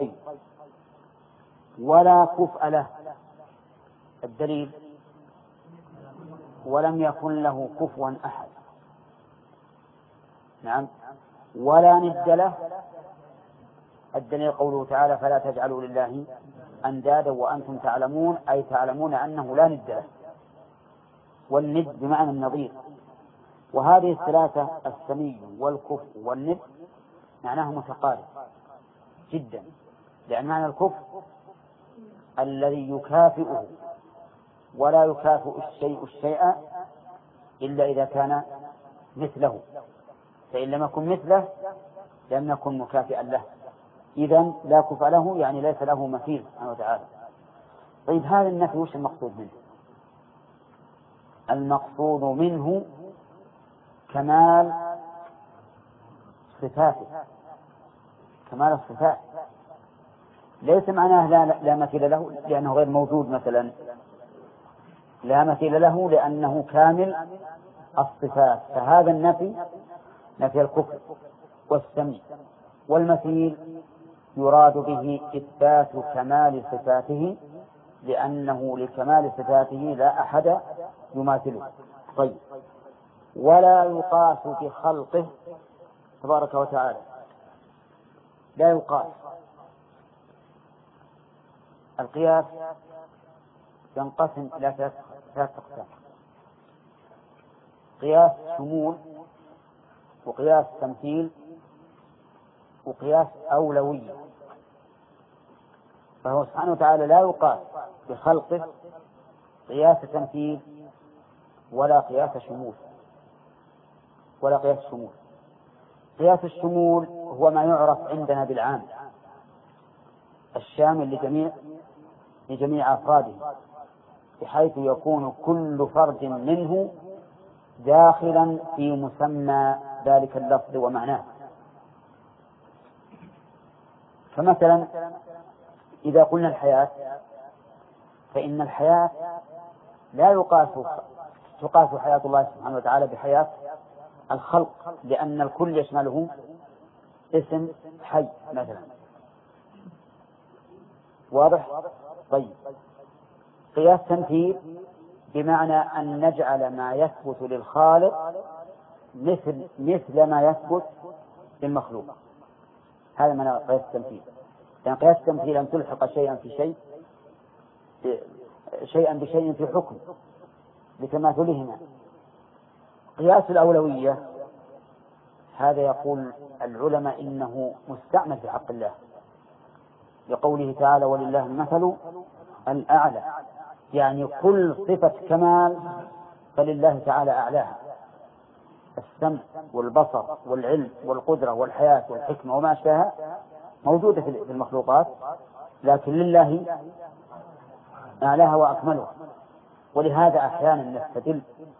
طيب، ولا كفء له. الدليل ولم يكن له كفوا أحد. نعم. ولا ند له. الدليل قوله تعالى فلا تجعلوا لله أندادا وأنتم تعلمون، أي تعلمون أنه لا ند له. والند بمعنى النظير. وهذه الثلاثة السمي والكفء والند معناه متقارب جدا، لأن معنى الكفء الذي يكافئه ولا يكافئ الشيء إلا إذا كان مثله، فإن لم يكن مثله لم يكن مكافئا له، إذن لا كفء له، يعني ليس له مثيل سبحانه وتعالى. طيب هذا النفي وش المقصود منه؟ المقصود منه كمال صفاته، كمال الصفات. ليس معناه لا مثيل له لأنه غير موجود مثلا، لا مثيل له لأنه كامل الصفات. فهذا النفي نفي الكفر والسمع، والمثيل يراد به إثبات كمال صفاته، لأنه لكمال صفاته لا أحد يماثله. طيب، ولا يقاس بخلقه تبارك وتعالى، لا يقاس. القياس ينقسم إلى ثلاث أقسام: قياس شمول، وقياس تمثيل، وقياس أولوية. فهو سبحانه وتعالى لا يقاس بخلقه قياس تمثيل ولا قياس شمول ولا قياس شمول. قياس الشمول هو ما يعرف عندنا بالعام الشامل لجميع أفراده، بحيث يكون كل فرد منه داخلا في مسمى ذلك اللفظ ومعناه. فمثلا إذا قلنا الحياة، فإن الحياة لا تقاس حياة الله سبحانه وتعالى بحياة الخلق، لأن الكل يشمله اسم حي مثلا. واضح؟ طيب، قياس تمثيل بمعنى أن نجعل ما يثبت للخالق مثل ما يثبت للمخلوق. هذا معنى قياس التمثيل. يعني قياس التمثيل أن تلحق شيئا بشيء في حكم لتماثلهما. قياس الأولوية هذا يقول العلماء إنه مستعمل في حق الله، لقوله تعالى ولله المثل الأعلى، يعني كل صفة كمال فلله تعالى أعلاها. السمع والبصر والعلم والقدرة والحياة والحكمة وما أشبهها موجودة في المخلوقات، لكن لله أعلاها وأكملها. ولهذا أحيانا نستدل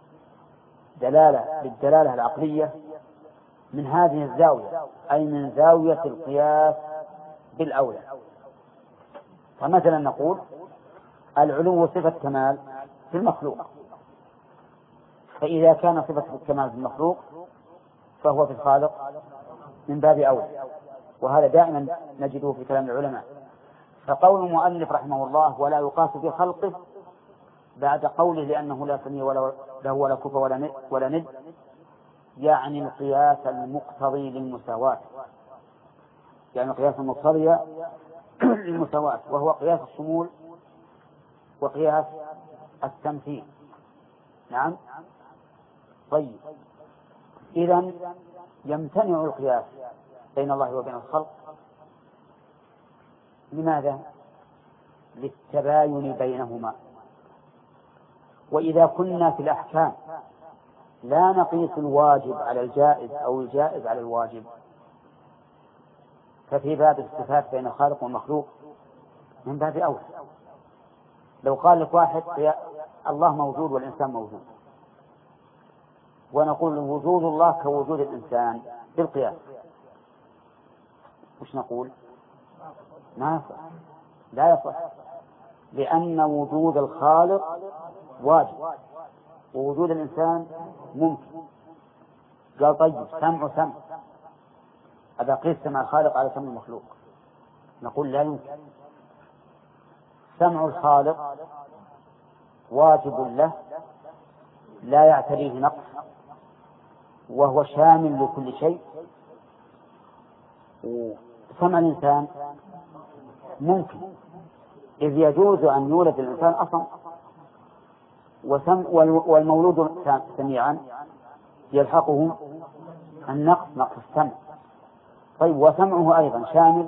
بالدلالة العقلية من هذه الزاوية، أي من زاوية القياس بالأولى. فمثلا نقول العلو صفة كمال في المخلوق، فإذا كان صفة الكمال في المخلوق فهو في الخالق من باب أولى، وهذا دائما نجده في كلام العلماء. فقول المؤلف رحمه الله ولا يقاس في خلقه بعد قوله لأنه لا سميع له ولا كفء ولا ند، يعني القياس المقتضي للمساواة، يعني القياس المقتضي للمساواة، وهو قياس الشمول وقياس التمثيل. نعم. طيب، إذن يمتنع القياس بين الله وبين الخلق. لماذا؟ للتباين بينهما. وإذا كنا في الأحكام لا نقيس الواجب على الجائز أو الجائز على الواجب، ففي باب الصفات بين الخالق والمخلوق من باب أولى. لو قال لك واحد الله موجود والإنسان موجود، ونقول وجود الله كوجود الإنسان بالقياس، وش نقول؟ ما يصح، لا يصح، لأن وجود الخالق واجب ووجود الإنسان ممكن. قال طيب سمع أبى قيس سمع الخالق على سمع المخلوق، نقول لا يمكن. سمع الخالق واجب له لا يعتريه نقص، وهو شامل لكل شيء. وسمع الإنسان ممكن، إذ يجوز أن يولد الإنسان أصلا، والمولود سميعا يلحقه النقص، نقص السمع. طيب وسمعه أيضا شامل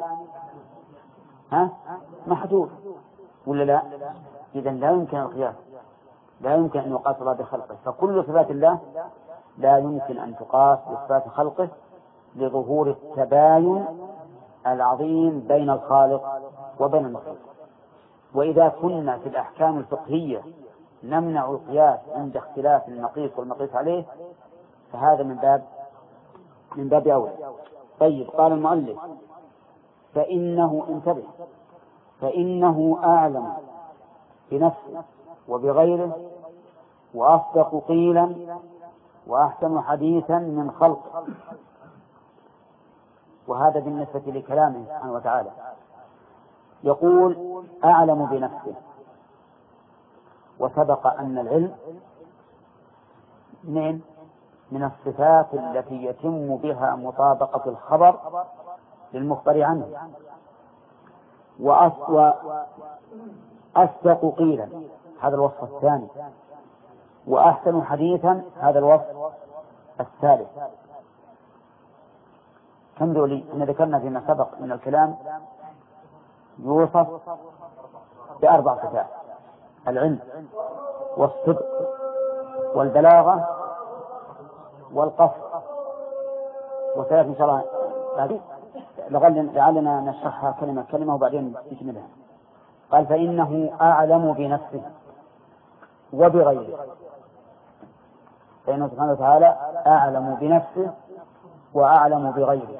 محدود ولا لا؟ إذا لا يمكن القياس، لا يمكن أن يقاس الله بخلقه. فكل صفات الله لا يمكن أن تقاس بصفات خلقه لظهور التباين العظيم بين الخالق وبين المخلوق. وإذا كنا في الأحكام الفقهية نمنع القياس عند اختلاف المقيس والمقيس عليه، فهذا من باب أولى. طيب قال المؤلف فإنه، انتبه، فإنه أعلم بنفسه وبغيره وأصدق قيلا وأحسن حديثا من خلقه. وهذا بالنسبة لكلامه سبحانه وتعالى. يقول أعلم بنفسه، وسبق أن العلم من الصفات التي يتم بها مطابقة الخبر للمخبر عنه. وأصدق قيلا هذا الوصف الثاني، وأحسن حديثا هذا الوصف الثالث. كم ذولي؟ إن ذكرنا فيما سبق من الكلام يوصف بأربع صفات: العلم والصدق والبلاغة والقصد. وثلاث إن شاء الله هذه لعلنا نشرحها كلمة كلمة وبعدين نكملها. قال فإنه أعلم بنفسه وبغيره، فإنه سبحانه وتعالى أعلم بنفسه وأعلم بغيره.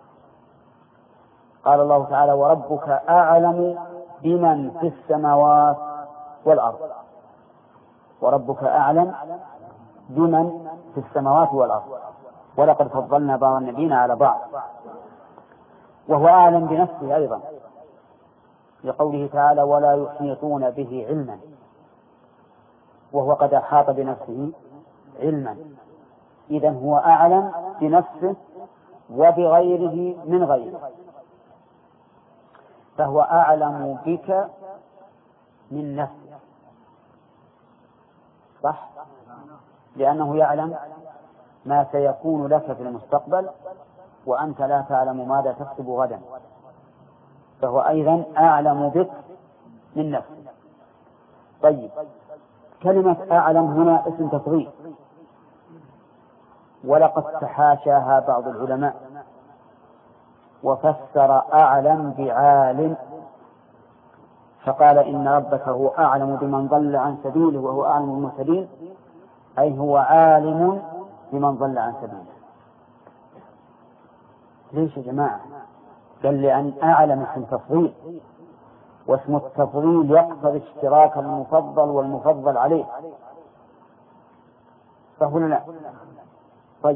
قال الله تعالى وربك أعلم بمن في السماوات والأرض. وربك أعلم بمن في السماوات والأرض، ولقد فضلنا بعض النبيين على بعض. وهو أعلم بنفسه أيضا لقوله تعالى ولا يحيطون به علما، وهو قد أحاط بنفسه علما. إذن هو أعلم بنفسه وبغيره من غيره، فهو أعلم بك من نفسك، صح؟ لأنه يعلم ما سيكون لك في المستقبل وأنت لا تعلم ماذا تكسب غدا، فهو أيضا أعلم بك من نفسك. طيب كلمة أعلم هنا اسم تفضيل، ولقد تحاشاها بعض العلماء وفسر أعلم بعالم، فقال إن ربك هو أعلم بمن ضل عن سبيله وهو أعلم بالمهتدين، أي هو عالم بمن ضل عن سبيله. ليش يا جماعة؟ قال لأن أعلم اسم تفضيل، واسم التفضيل يقتضي اشتراك المفضل والمفضل عليه، فهو لا. طيب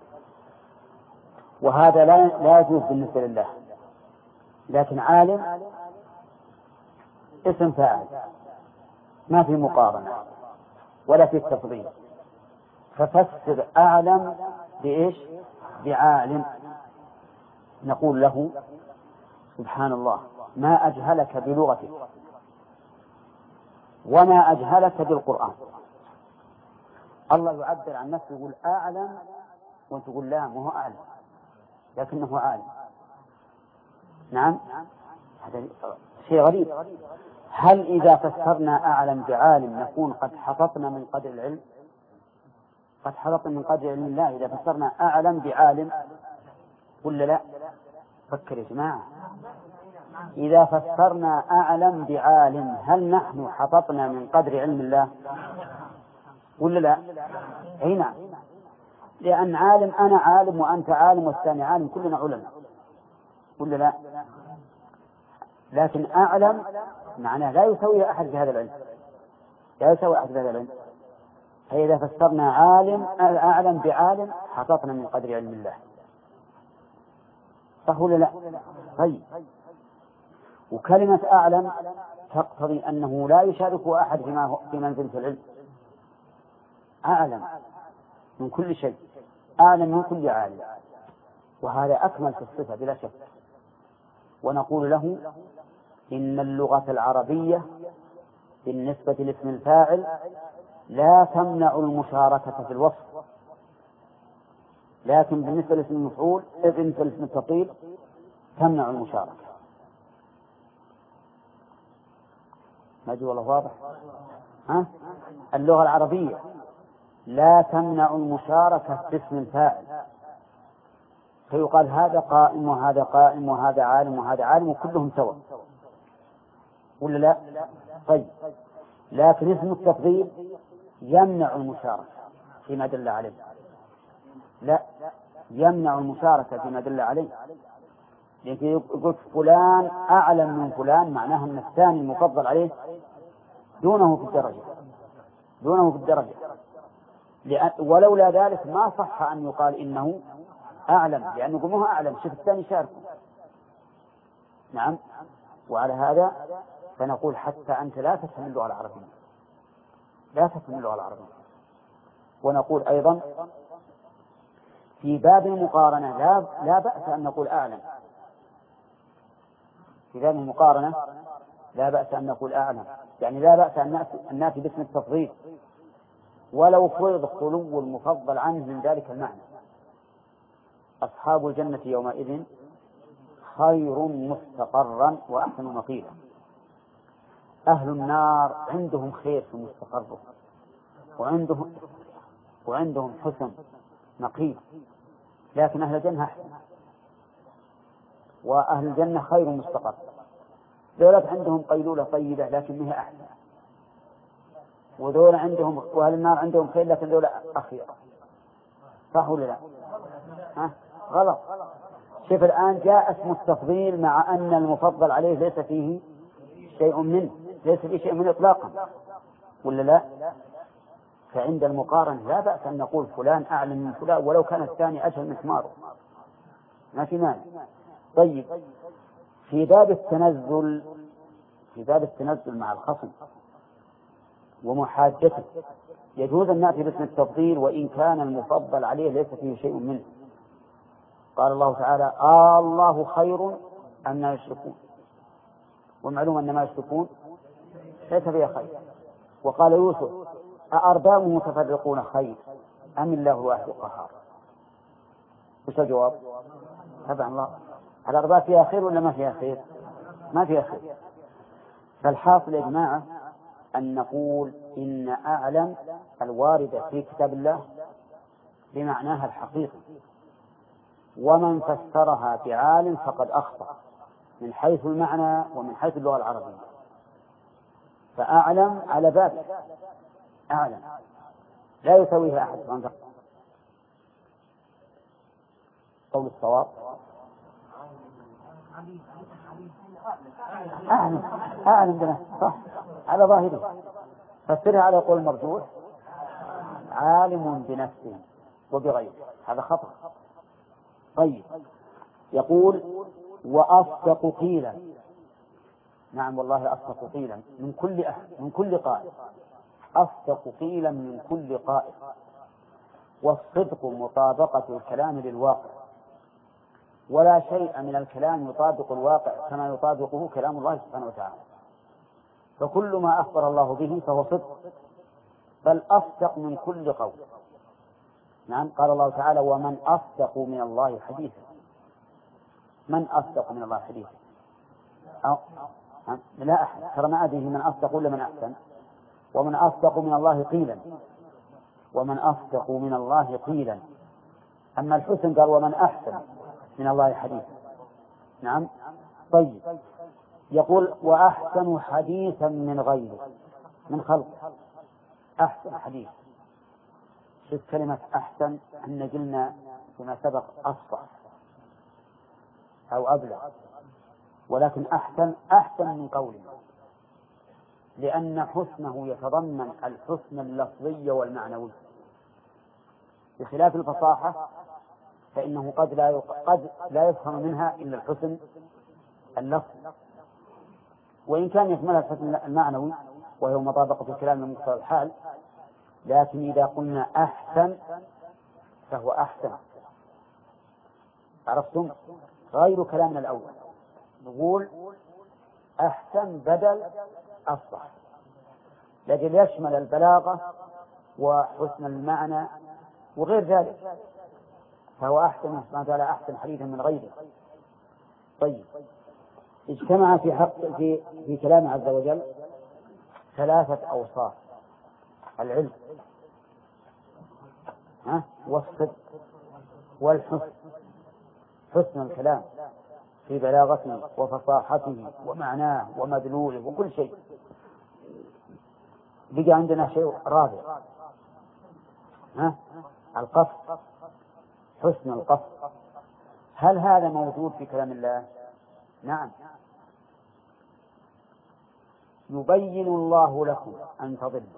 وهذا لا يجوز بالنسبة لله، لكن عالم اسم فاعل ما في مقارنة ولا في التفضيل، ففسر أعلم بإيش؟ بعالم. نقول له سبحان الله ما أجهلك بلغتك وما أجهلك بالقرآن. الله يعبر عن نفسه يقول أعلم وأنت تقول لا ما هو أعلم لكنه عالم. نعم هذا شيء غريب. هل إذا فسرنا أعلم بعالم نكون قد حططنا من قدر العلم؟ قد حططنا من قدر علم الله إذا فسرنا أعلم بعالم ولا لا؟ فكر يا جماعة، إذا فسرنا أعلم بعالم هل نحن حططنا من قدر علم الله ولا لا؟ أي نعم، لأن عالم أنا عالم وأنت عالم والثاني عالم، كلنا علماء ولا لا؟ لكن أعلم معناه لا يسوي أحد بهذا العلم، لا يسوي أحد بهذا العلم. فإذا فسرنا عالم أعلم بعالم حططنا من قدر علم الله، صح ولا لا؟ طيب وكلمة أعلم تقتضي أنه لا يشاركه أحد في منزلة العلم. أعلم من كل شيء، أعلم من كل عالم، وهذا أكمل في الصفة بلا شك. ونقول له إن اللغة العربية بالنسبة لاسم الفاعل لا تمنع المشاركة في الوصف، لكن بالنسبة لاسم المفعول بالنسبة لاسم التفضيل تمنع المشاركة. ما جوا الله واضح؟ اللغة العربية لا تمنع المشاركة في اسم الفاعل، فيقال هذا قائم وهذا قائم وهذا عالم وهذا عالم وكلهم سواء، ولا لا؟ طيب، لكن اسم التفضيل يمنع المشاركة فيما دل عليه، لا يمنع المشاركة فيما دل عليه، لكن يقول فلان أعلم من فلان، معناه أن الثاني المفضل عليه دونه في الدرجة، ولولا ذلك ما صح أن يقال إنه أعلم، لأنه يقول ما هو أعلم، شوف الثاني شاركه. نعم. وعلى هذا فنقول حتى أنت لا تفهم اللغة العربية، لا تفهم اللغة العربية. ونقول أيضا في باب المقارنة لا بأس أن نقول أعلم، في باب المقارنة لا بأس أن نقول أعلم، يعني لا بأس أن نأتي باسم التفضيل ولو فرض خلو المفضل عنه من ذلك المعنى. أصحاب الجنة يومئذ خير مستقرا وأحسن مقيلا. أهل النار عندهم خير في مستقره، وعندهم حسن مقيل، لكن أهل الجنة أحسن، وأهل الجنة خير مستقر. دولة عندهم قيلولة طيبة لكن هي أحسن، ودولة عندهم، وأهل النار عندهم خير لكن دولة أخيرة. صح ولا لا؟ غلط. شوف الآن جاء اسم التفضيل مع أن المفضل عليه ليس فيه شيء منه، ليس فيه شيء منه إطلاقا، ولا لا؟ فعند المقارنة لا بأس أن نقول فلان أعلم من فلان ولو كان الثاني أجهل من حماره، ما في مانع. طيب، في باب التنزل مع الخصم ومحاجته يجوز أن نأتي باسم التفضيل وإن كان المفضل عليه ليس فيه شيء منه. قال الله تعالى الله خير أما يشركون، ومعلوم أن ما يشركون ليس فيه خير. وقال يوسف أأرباب متفرقون خير أم الله الواحد القهار؟ وش الجواب؟ طبعا الله. الأرباب فيها خير ولا ما فيها خير؟ ما فيها خير. فالحاصل يا جماعة أن نقول إن أعلم الواردة في كتاب الله بمعناها الحقيقي، ومن فسرها بعالم فقد أخطأ من حيث المعنى ومن حيث اللغة العربية. فأعلم على بابه، أعلم لا يسويها أحد. قول الصواب أعلم بنفسه، صح على ظاهره. فسرها على قول المرجوح عالم بنفسه وبغيره، هذا خطأ. طيب، يقول وأصدق قيلا. نعم والله أصدق قيلا من كل أحد، من كل قائل، أصدق قيلا من كل قائل. والصدق مطابقة الكلام للواقع، ولا شيء من الكلام يطابق الواقع كما يطابقه كلام الله سبحانه وتعالى. فكل ما أخبر الله به فهو صدق، بل أصدق من كل قول. نعم، قال الله تعالى ومن أصدق من الله حديثا. من أصدق من الله حديثا؟ لا أحد، ترى ما أدري من أصدق ولا من أحسن. ومن أصدق من الله قيلا، ومن أصدق من الله قيلا. أما الحسن قال ومن أحسن من الله حديثا. نعم. طيب، يقول وأحسن حديثا من غيره، من خلق أحسن حديث. شوف كلمة أحسن، أن قلنا فيما سبق أصفى أو أبلغ، ولكن أحسن من قوله، لأن حسنه يتضمن الحسن اللفظي والمعنوي، بخلاف الفصاحة فإنه قد لا يفهم منها إلا الحسن اللفظي. وإن كان يشملها الحسن المعنوي وهو مطابقة الكلام لمقتضى الحال، لكن إذا قلنا أحسن فهو أحسن. عرفتم؟ غير كلامنا الأول، نقول أحسن بدل أفصح، لكن يشمل البلاغة وحسن المعنى وغير ذلك، فهو أحسن سبحانه وتعالى أحسن حديثا من غيره. طيب، اجتمع في حق في كلام عز وجل ثلاثة أوصاف: العلم والصدق والحسن. حسن الكلام في بلاغته وفصاحته ومعناه ومدلوله وكل شيء. بقى عندنا شيء رابع، القصد، حسن القصد. هل هذا موجود في كلام الله؟ نعم. يبين الله لكم أن تضلوا،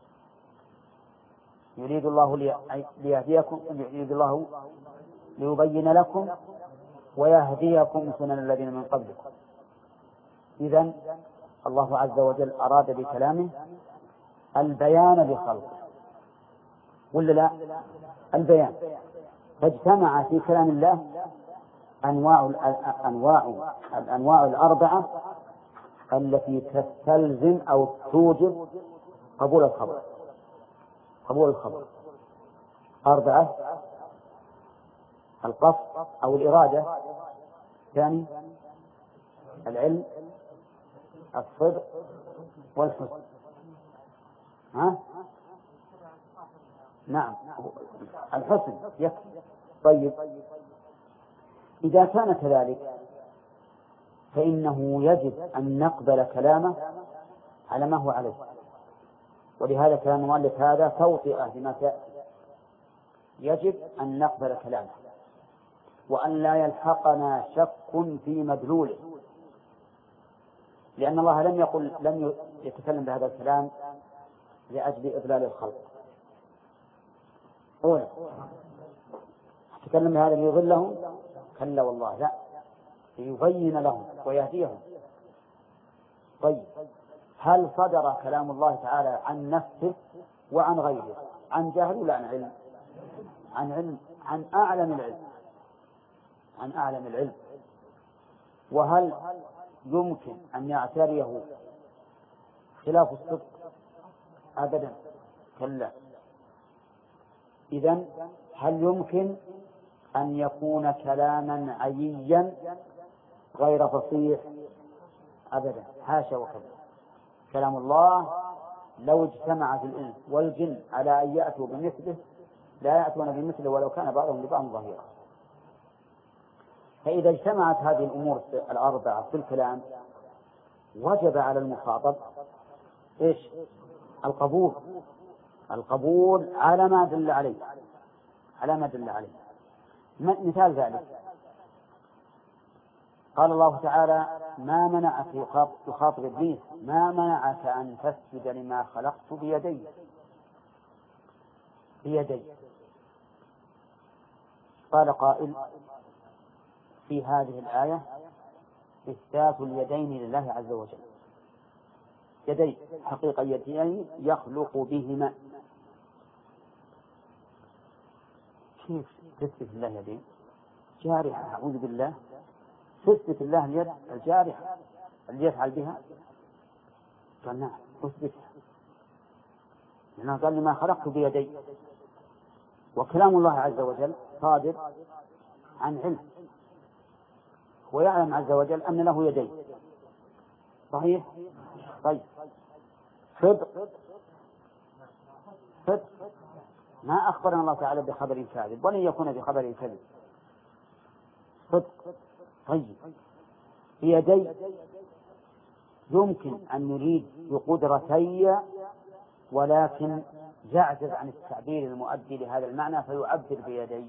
يريد الله ليهديكم، يريد الله ليبين لكم ويهديكم سنن الذين من قبلكم. إذن الله عز وجل أراد بكلامه البيان لخلقه، ولا لا؟ البيان. فاجتمع في كلام الله الأنواع الأربعة التي تستلزم أو توجب قبول الخبر. أربعة: القصد أو الإرادة، ثاني العلم، الصدق والحسن. نعم، الحسن يكفي. طيب، إذا كان كذلك فإنه يجب أن نقبل كلامه على ما هو عليه، ولهذا كان المؤلف هذا توطئة لما تأتي. يجب أن نقبل كلامه وأن لا يلحقنا شك في مدلوله، لأن الله لم يتكلم بهذا الكلام لأجل إضلال الخلق. أولا تكلم بهذا ليضلهم؟ كلا والله، لا، ليبين لهم ويهديهم. طيب، هل صدر كلام الله تعالى عن نفسه وعن غيره، عن جهل ولا عن علم؟ عن علم، عن أعلم العلم. وهل يمكن أن يعتريه خلاف الصدق؟ أبدا، كلا. إذن هل يمكن أن يكون كلاما عييا غير فصيح؟ أبدا، حاشا وكذا. كلام الله لو اجتمعت الإنس والجن على أن يأتوا بمثله لا يأتون بمثله ولو كان بعضهم لبعض ظهيرا. فإذا اجتمعت هذه الأمور الأربعة في الكلام وجب على المخاطب إيش؟ القبول على ما دل عليه. مثال ذلك قال الله تعالى: ما منعك، يخاطب إبليس، ما منعك أن تسجد لما خلقت بيدي. قال قائل: في هذه الآية إثبات اليدين لله عز وجل. يدين حقيقة، يدين يخلق بهما. كيف تثبت الله يدين؟ جارحة، أعوذ بالله. تثبت الله اليد الجارحة اللي يفعل بها؟ قال نعم، أثبتها، لأنه قال: لما خلقت بيدي. وكلام الله عز وجل صادر عن علم، ويعلم عز وجل أن له يدين. صحيح؟ طيب، صدق ما أخبرنا الله تعالى بخبر كاذب ولن يكون بخبر كذب. صدق. طيب، بيدي يمكن أن نريد بقدرتي، ولكن يعجز عن التعبير المؤدي لهذا المعنى فيعبر بيدي.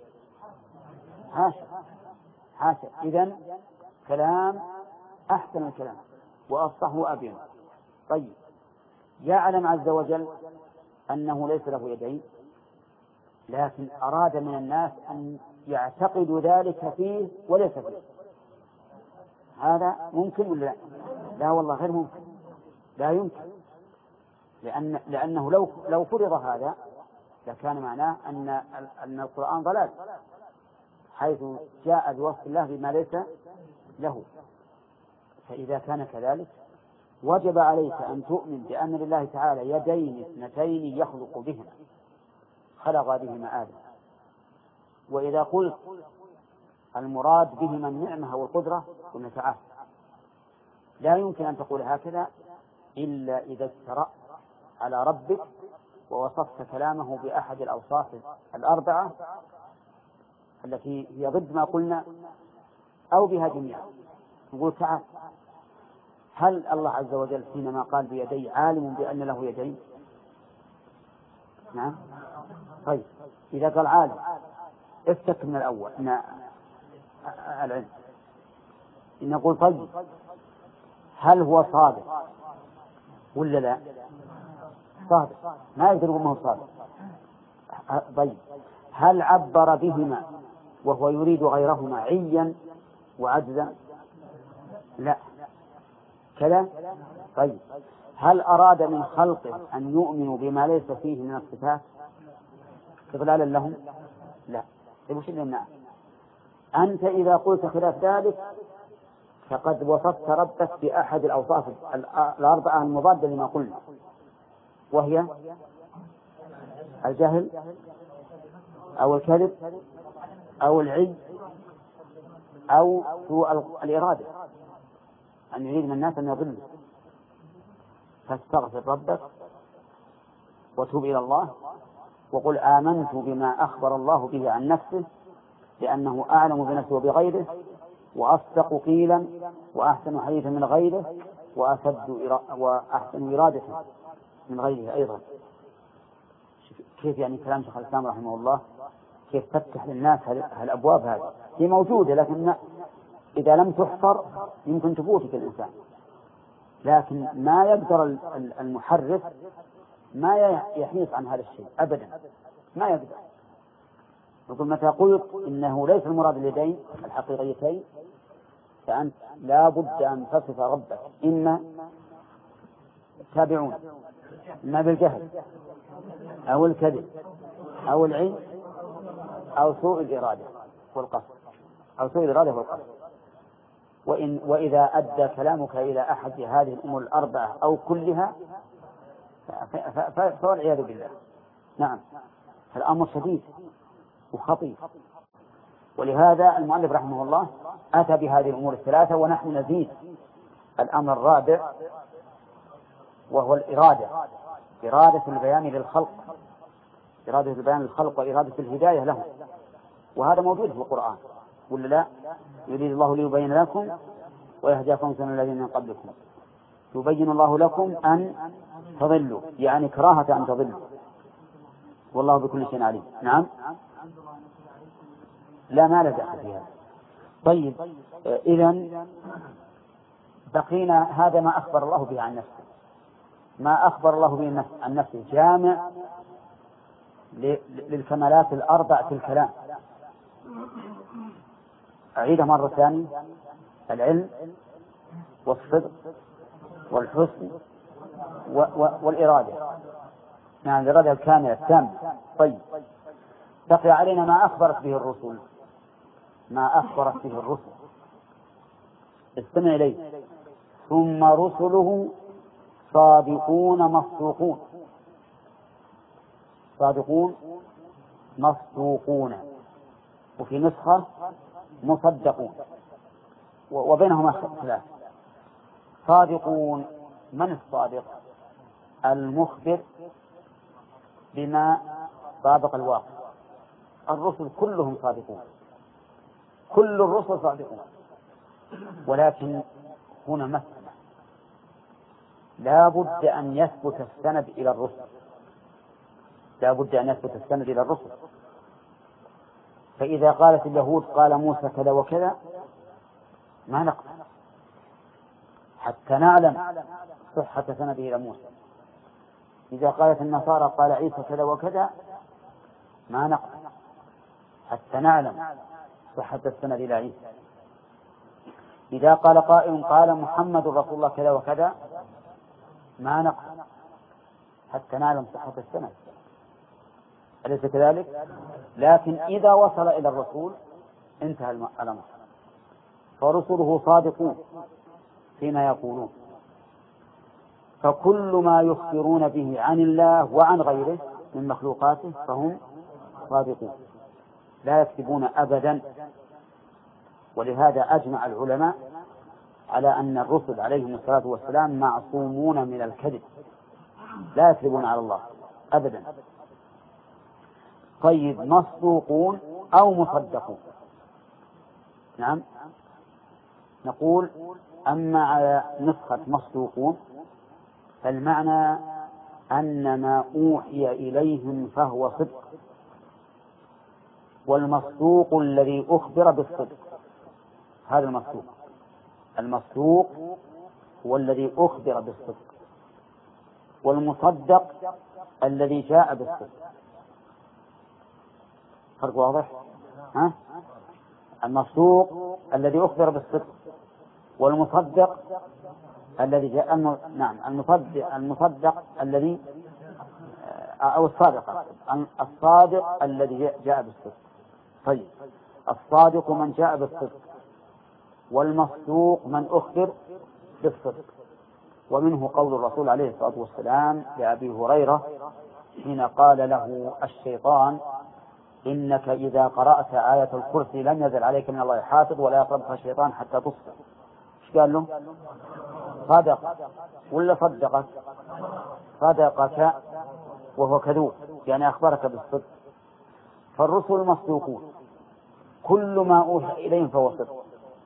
حاشا. إذن كلام أحسن الكلام وأفصح وأبين. طيب، يعلم عز وجل أنه ليس له يدين، لكن أراد من الناس أن يعتقدوا ذلك فيه وليس فيه. هذا ممكن ولا لا؟ لا والله غير ممكن، لا يمكن، لأنه لو فرض هذا لكان معناه أن القرآن ضلال، حيث جاء بوصف الله بما ليس له. فإذا كان كذلك وجب عليك أن تؤمن بأن لله تعالى يدين اثنتين يخلق بهما، خلق بهما آدم. وإذا قلت المراد بهما النعمة والقدرة قلنا تعالى لا يمكن أن تقول هكذا إلا إذا اجترأت على ربك ووصفت كلامه بأحد الأوصاف الأربعة التي هي ضد ما قلنا أو بها جميعا. نقول تعالى هل الله عز وجل حينما قال بيدي عالم بأن له يدين؟ نعم. طيب إذا قال عالم افتك من الأول من العلم. نقول طيب هل هو صادق ولا لا؟ صادق، ما يقدر يقول ما هو صادق. طيب هل عبر بهما وهو يريد غيرهما عيا وعجزا؟ لا كذا. طيب هل أراد من خلقه أن يؤمنوا بما ليس فيه من الصفات إضلالا لهم؟ لا. وش اللي يمنع؟ أنت إذا قلت خلاف ذلك فقد وصفت ربك بأحد الأوصاف الأربعة المضادة لما قلنا، وهي الجهل أو الكذب أو العي أو سوء الإرادة، أن يريد من الناس أن يضلوا. فاستغفر ربك وتوب إلى الله وقل آمنت بما أخبر الله به عن نفسه لأنه أعلم بنفسه وبغيره وأصدق قيلا وأحسن حديثا من غيره وأحسن إرادة من غيره أيضا. كيف يعني كلام شيخ الإسلام رحمه الله كيف فتح للناس هالأبواب هذه؟ هي موجودة لكن إذا لم تحفر يمكن تفوتك الإنسان، لكن ما يقدر المحرف ما يحيص عن هذا الشيء أبدا، ما يقدر. يقول متى قلت إنه ليس المراد اليدين الحقيقيتين فأنت لا بد أن تصف ربك إما تابعون إما بالجهل أو الكذب أو العلم أو سوء الإرادة والقصد أو سوء الإرادة والقصد. وإذا أدى كلامك إلى أحد هذه الأمور الأربعة أو كلها فالعياذ بالله. نعم الأمر شديد وخطير، ولهذا المؤلف رحمه الله أتى بهذه الأمور الثلاثة، ونحن نزيد الأمر الرابع وهو الإرادة، إرادة البيان للخلق، إرادة البيان للخلق وإرادة الهداية لهم، وهذا موجود في القرآن ولا لا؟ يريد الله ليبين لكم ويهديكم سنن الذين من قبلكم، يبين الله لكم أن تضلوا، يعني كراهة أن تضلوا، والله بكل شيء عليم. نعم لا ما لا دخل فيها. طيب إذن بقينا هذا ما أخبر الله به عن نفسه، ما أخبر الله به عن نفسه جامع للكمالات الأربع في الكلام. أعيدها مرة ثانية: العلم والصدق والحسن والإرادة، يعني الإرادة الكاملة التامة. طيب بقي علينا ما أخبرت به الرسل، ما أخبرت به الرسل. استمع إليه: ثم رسله صادقون مصدوقون، صادقون مصدوقون، وفي نسخة مصدقون، وبينهما خلاف. صادقون، من الصادق؟ المخبر بما طابق الواقع. الرسل كلهم صادقون، كل الرسل صادقون، ولكن هنا مسألة لا بد أن يثبت السند إلى الرسل، لا بد أن يثبت السند إلى الرسل. فإذا قالت اليهود قال موسى كذا وكذا ما نقبل حتى نعلم صحة سنده إلى موسى. إذا قالت النصارى قال عيسى كذا وكذا ما نقبل حتى نعلم صحة السند إلى عيسى. إذا قال قائل قال محمد رسول الله كذا وكذا ما نقبل حتى نعلم صحة السند، أليس كذلك؟ لكن إذا وصل إلى الرسول انتهى الأمر، فرسله صادقون فيما يقولون، فكل ما يخبرون به عن الله وعن غيره من مخلوقاته فهم صادقون لا يكذبون أبدا. ولهذا أجمع العلماء على أن الرسل عليهم الصلاة والسلام معصومون من الكذب، لا يكذبون على الله أبدا. طيب، مصدوقون أو مصدقون؟ نعم، نقول أما على نسخة مصدوقون فالمعنى أن ما أوحي إليهم فهو صدق، والمصدوق الذي أخبر بالصدق، هذا المصدوق. المصدوق هو الذي أخبر بالصدق، والمصدق الذي جاء بالصدق. فرق واضح؟ ها؟ المصدوق الذي أخبر بالصدق، والمصدق الذي جاء نعم المصدق الذي أو الصادق الذي جاء بالصدق. طيب، الصادق من جاء بالصدق، والمصدوق من أخبر بالصدق. ومنه قول الرسول عليه الصلاة والسلام لأبي هريرة حين قال له الشيطان إنك إذا قرأت آية الكرسي لم يزل عليك من الله حافظ ولا يقربك الشيطان حتى تصبح. ايش قال له؟ صدق ولا صدقك؟ صدقك وهو كذوب، يعني أخبرك بالصدق. فالرسل مصدوقون، كل ما أوحي إليهم فهو صدق،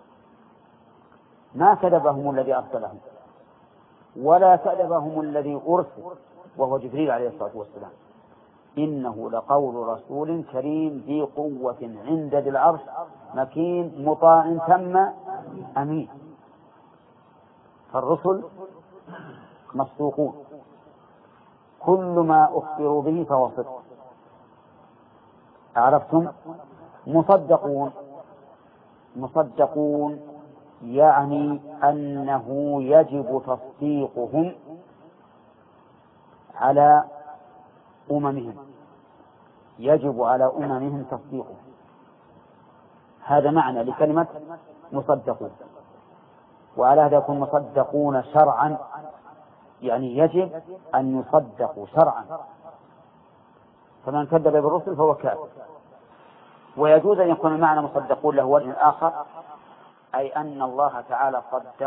ما كذبهم الذي أرسلهم ولا كذبهم الذي أرسل وهو جبريل عليه الصلاة والسلام. إنه لقول رسول كريم ذي قوة عند ذي العرش مكين مطاع ثم أمين. فالرسل مصدوقون، كل ما أخبروا به فهو صدق. عرفتم؟ مصدقون يعني أنه يجب تصديقهم على أممهم، يجب على أممهم تصديقهم. هذا معنى لكلمة مصدقون. وعلى هذا يكون مصدقون شرعا، يعني يجب أن يصدقوا شرعا، فمن كذب بالرسل فهو كافر. ويجوز أن يكون المعنى مصدقون له وجه آخر، أي أن الله تعالى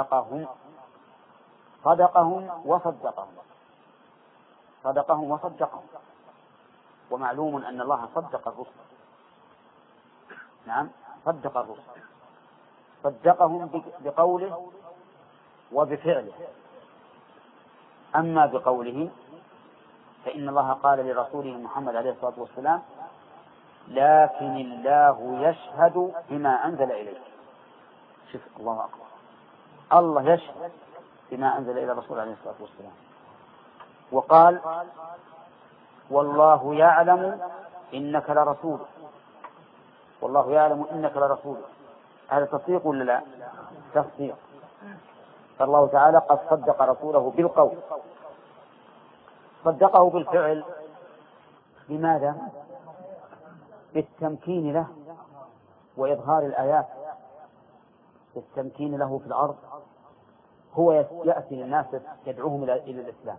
صدقهم وصدقهم. ومعلوم أن الله صدق الرسل. نعم، صدق الرسل، صدقهم بقوله وبفعله. أما بقوله فإن الله قال لرسوله محمد عليه الصلاة والسلام لكن الله يشهد بما أنزل إليك. شوف، الله أكبر، الله يشهد بما أنزل إلى الرسول عليه الصلاة والسلام. وقال والله يعلم إنك لرسول، والله يعلم إنك لرسول. هذا تصديق ولا لا؟ تصديق. فالله تعالى قد صدق رسوله بالقول، صدقه بالفعل. لماذا؟ بالتمكين له وإظهار الآيات، بالتمكين له في الأرض. هو يأتي للناس يدعوهم إلى الإسلام،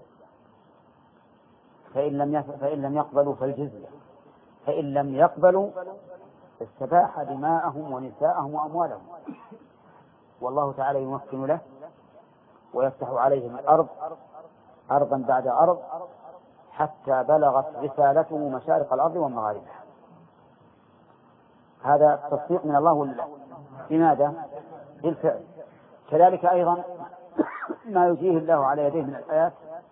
فإن لم يقبلوا فالجزية، فإن لم يقبلوا استباح دماءهم ونساءهم وأموالهم. والله تعالى يمكن له ويفتح عليهم الأرض أرضا بعد أرض حتى بلغت رسالته مشارق الأرض ومغاربها. هذا تصديق من الله ولا لا؟ لماذا؟ بالفعل. كذلك أيضا ما يجيه الله على يديه من الآيات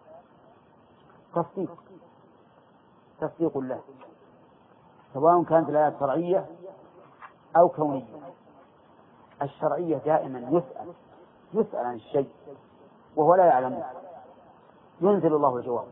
تصديق له، سواء كانت الآيات شرعية أو كونية. الشرعية دائما يسأل عن الشيء وهو لا يعلمه، ينزل الله الجواب.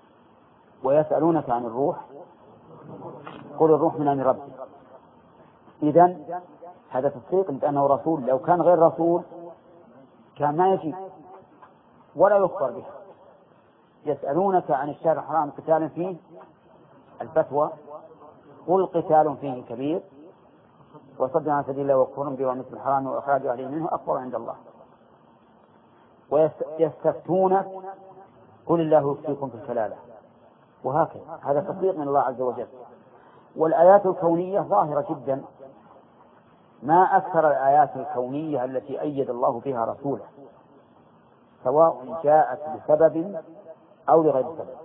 ويسألونك عن الروح قل الروح من أمر ربي. إذن هذا تصديق بأنه رسول. لو كان غير رسول كان ما يجي ولا يخبر به. يسألونك عن الشهر الحرام قتال فيه، الفتوى قل قتال فيه كبير وصد عن سبيل الله وكفر به ومثل الحرام وإخراج أهله منه أكبر عند الله. ويستفتونك قل الله يفتيكم في الكلالة، وهكذا. هذا تصديق من الله عز وجل. والآيات الكونية ظاهرة جدا، ما أكثر الآيات الكونية التي أيد الله بها رسوله، سواء جاءت بسبب أو لغير سبب،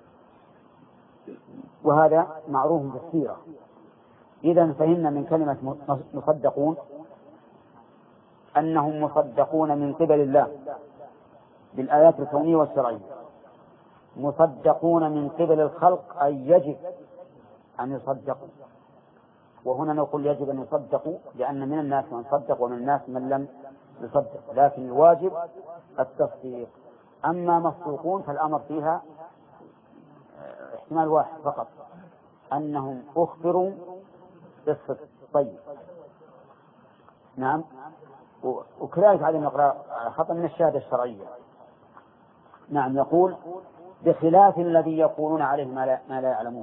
وهذا معروف في السيرة. إذن فهمنا من كلمة مصدقون أنهم مصدقون من قبل الله بالآيات الكونية والشرعية، مصدقون من قبل الخلق أي يجب أن يصدقوا. وهنا نقول يجب أن يصدقوا لأن من الناس من صدق ومن الناس من لم يصدق، لكن الواجب التصديق. أما مصدوقون فالأمر فيها احتمال واحد فقط، أنهم أخبروا بالصدق. طيب نعم. وكذلك هذا نقرأ خطأ من الشهادة الشرعية. نعم يقول بخلاف الذي يقولون عليه ما لا يعلمون.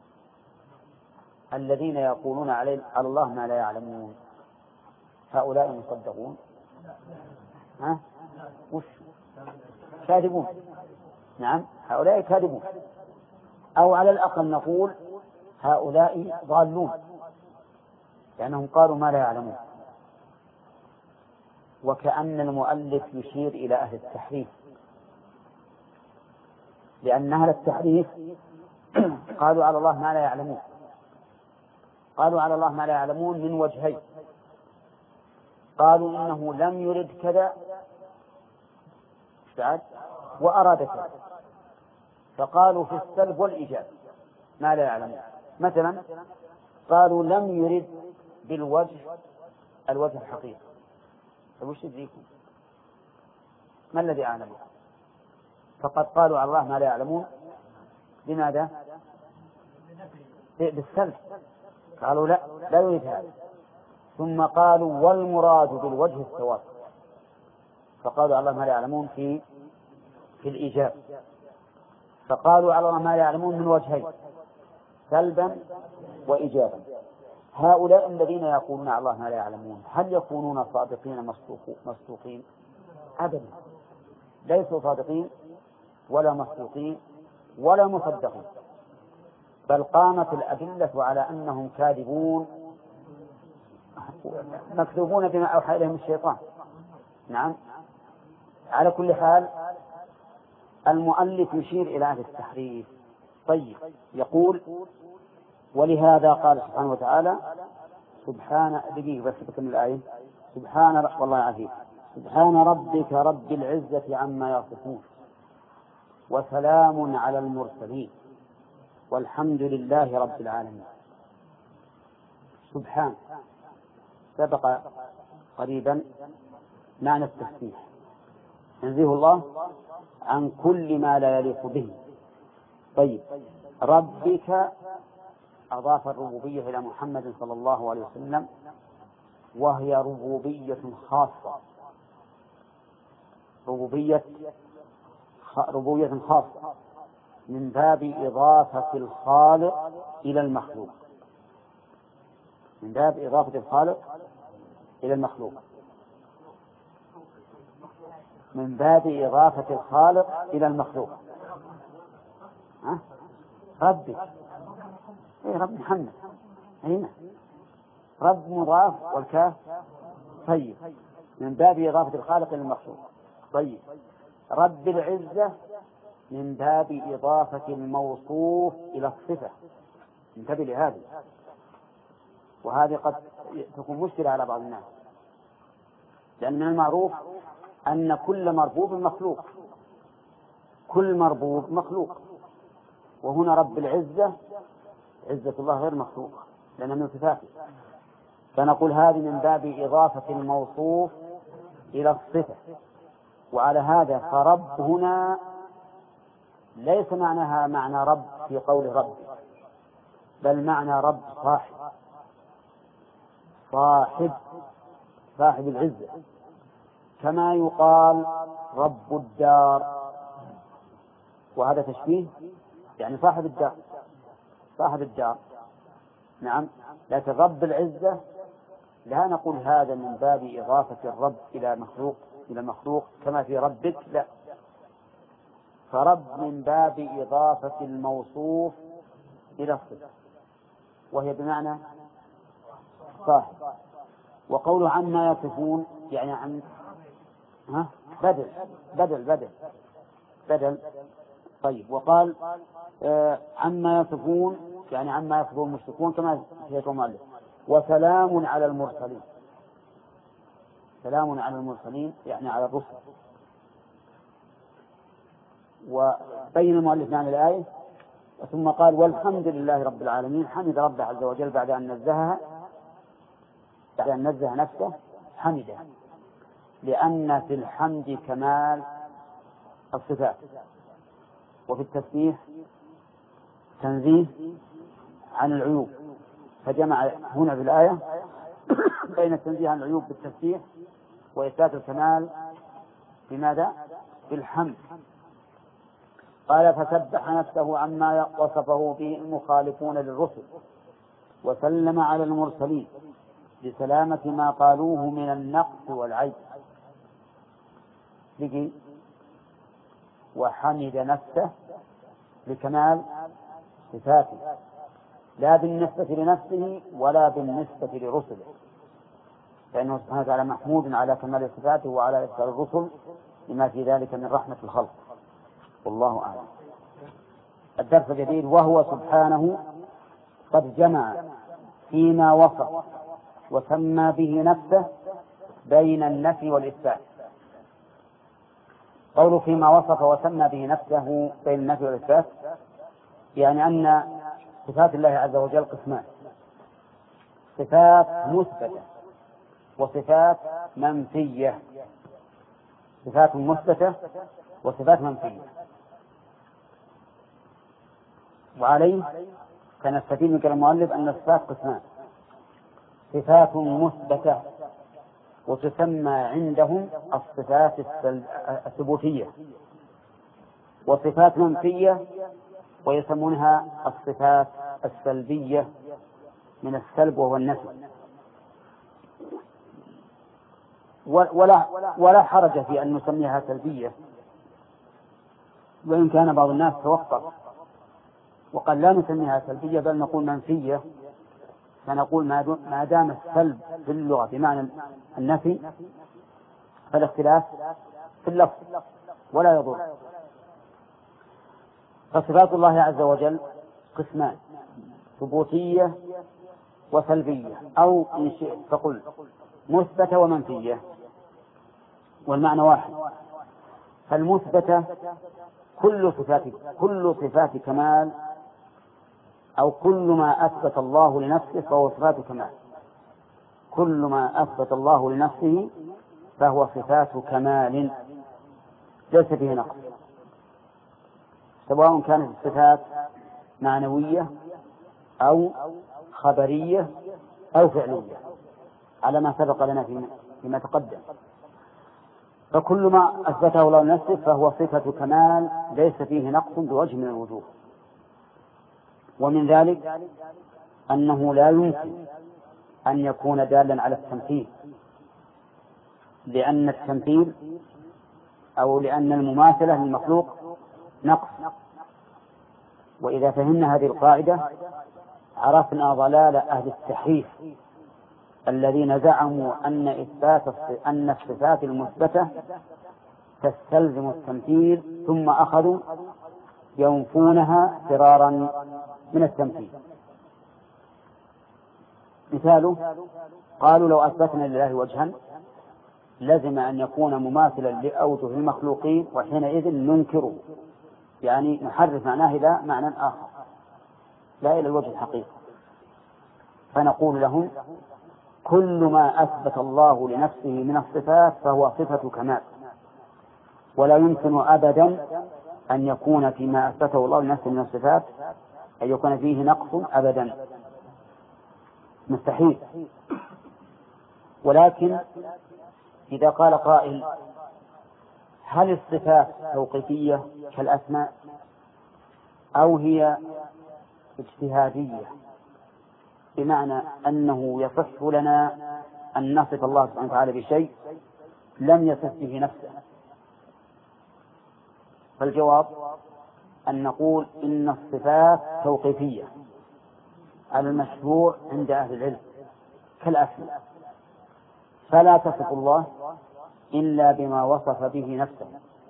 الذين يقولون على الله ما لا يعلمون هؤلاء مصدقون؟ ها؟ وش؟ كاذبون. نعم هؤلاء كاذبون، أو على الأقل نقول هؤلاء ضالون لأنهم قالوا ما لا يعلمون. وكأن المؤلف يشير إلى أهل التحريف، لأن أهل التحريف قالوا على الله ما لا يعلمون. قالوا على الله ما لا يعلمون من وجهين: قالوا إنه لم يرد كذا وأراد كذا، فقالوا في السلب والإيجاب ما لا يعلمون. مثلا قالوا لم يرد بالوجه الوجه الحقيقي، فوش يدريكم ما الذي أعلمه؟ فقد قالوا على الله ما لا يعلمون. لماذا؟ بالسلب، قالوا لا يريد هذا. ثم قالوا والمراد بالوجه الثواب، فقالوا على الله ما لا يعلمون في الإيجاب. فقالوا على الله ما لا يعلمون من وجهين: سلبا وإيجابا. هؤلاء الذين يقولون على الله ما لا يعلمون هل يكونون صادقين مصدوقين؟ أبدا، ليسوا صادقين ولا مصدوقين ولا مصدقين، بل قامت الأدلة على أنهم كاذبون مكذوبون بما أوحى إليهم الشيطان. نعم. على كل حال المؤلف يشير إلى أهل التحريف. طيب يقول ولهذا قال سبحانه وتعالى سبحان دقيقة بس بكمل الآية. والله عزيز سبحان ربك رب العزة عما يصفون وسلام على المرسلين والحمد لله رب العالمين. سبحان سبق قريبا معنى التسبيح، ينزه الله عن كل ما لا يليق به. طيب ربك أضاف الربوبية إلى محمد صلى الله عليه وسلم، وهي ربوبية خاصة، ربوبية خاصة من باب إضافة الخالق إلى المخلوق، من باب إضافة الخالق إلى المخلوق، من باب إضافة الخالق إلى المخلوق. ربك رب محمد هنا رب مضاف والكاف. طيب من باب إضافة الخالق إلى المخلوق. طيب رب العزة من باب إضافة الموصوف إلى الصفة. انتبه لهذه، وهذه قد تكون مشكلة على بعض الناس، لأن من المعروف أن كل مربوب مخلوق، كل مربوب مخلوق، وهنا رب العزة عزة الله غير مخلوقة لأنها من صفاته، فنقول هذه من باب إضافة الموصوف إلى الصفة. وعلى هذا فرب هنا ليس معناها معنى رب في قول رب، بل معنى رب صاحب، صاحب العزة، كما يقال رب الدار، وهذا تشبيه يعني صاحب الدار. نعم، لكن رب العزة لا نقول هذا من باب إضافة الرب إلى مخلوق كما في ربك، لا، فرب من باب إضافة الموصوف إلى الصفة، وهي بمعنى صاحب. وقوله عما يصفون يعني عن بدل. طيب، وقال عما يصفون يعني عما يصفون المشركون كما سيأتي المؤلف. وسلام على المرسلين، سلام على المرسلين يعني على الرسل. وبين المؤلف معنى الآية ثم قال والحمد لله رب العالمين. حمد ربه عز وجل بعد أن نزه نفسه حمده، لأن في الحمد كمال الصفات، وفي التسبيح تنزيه عن العيوب، فجمع هنا في الآية بين التنزيه عن العيوب بالتسبيح وإثبات الكمال بماذا؟ بالحمد. قال فسبح نفسه عما وصفه به المخالفون للرسل، وسلم على المرسلين لسلامة ما قالوه من النقص والعيب. بقي وحمد نفسه لكمال صفاته، لا بالنسبة لنفسه ولا بالنسبة لرسله، فإنه سبحانه وتعالى محمود على كمال صفاته وعلى إرسال الرسل لما في ذلك من رحمة الخلق. والله أعلم. الدرس الجديد وهو سبحانه قد جمع فيما وصف وسمى به نفسه بين النفي والإثبات. قوله فيما وصف وسمى به نفسه بين النفي والإثبات يعني أن صفات الله عز وجل قسمان: صفات مثبتة وصفات منفية. صفات مثبتة وصفات منفية. وعليه سنستفيد من كلام المؤلف أن الصفات قسمان: صفات مثبتة وتسمى عندهم الصفات الثبوتية، وصفات منفية ويسمونها الصفات السلبية من السلب وهو النفي. ولا حرج في أن نسميها سلبية، وإن كان بعض الناس توقف وقال لا نسميها سلبية بل نقول منفية، فنقول ما دام السلب في اللغة بمعنى النفي فالاختلاف في اللفظ ولا يضر. فصفات الله عز وجل قسمان: ثبوتية وسلبية، أو إن شئت فقل مثبتة ومنفية، والمعنى واحد. فالمثبتة كل صفات كمال، أو كل ما أثبت الله لنفسه فهو صفات كمال. كل ما أثبت الله لنفسه فهو صفات كمال ليس فيه نقص، سواء كانت الصفات معنوية أو خبرية أو فعلية، على ما سبق لنا فيما تقدم. فكل ما أثبته الله لنفسه فهو صفة كمال ليس فيه نقص بوجه من الوجوه. ومن ذلك أنه لا يمكن أن يكون دالا على التمثيل، لأن التمثيل أو لأن المماثلة للمخلوق نقص. وإذا فهمنا هذه القاعدة عرفنا ضلال أهل التحريف الذين زعموا أن الصفات المثبتة تستلزم التمثيل، ثم أخذوا ينفونها فرارا من التمثيل. مثاله قالوا لو أثبتنا لله وجها لزم أن يكون مماثلا لأوجه المخلوقين، وحينئذ ننكره، يعني نحرف معناه إلى معنى آخر لا إلى الوجه الحقيقي. فنقول لهم كل ما أثبت الله لنفسه من الصفات فهو صفة كمال، ولا يمكن أبدا أن يكون فيما أثبته الله لنفسه من الصفات أن يكون فيه نقص أبدا، مستحيل. ولكن إذا قال قائل هل الصفات توقيفية كالأسماء أو هي اجتهادية، بمعنى أنه يصح لنا أن نصف الله سبحانه وتعالى بشيء لم يصف به نفسه؟ فالجواب أن نقول إن الصفات توقيفية على المشهور عند أهل العلم كالأسماء، فلا تصف الله إلا بما وصف به نفسه،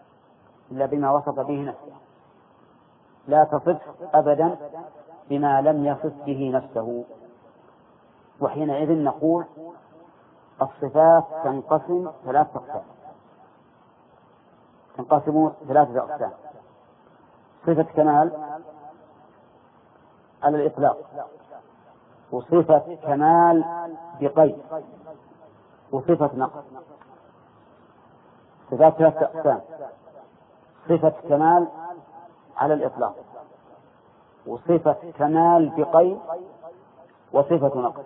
لا تصف أبدا بما لم يصف به نفسه. وحينئذ نقول الصفات تنقسم ثلاثة أقسام: صفة كمال على الإطلاق، وصفة كمال بقيد، وصفة نقص. صفات ثلاثة أقسام: صفة كمال على الإطلاق، وصفة كمال بقيد، وصفة نقص.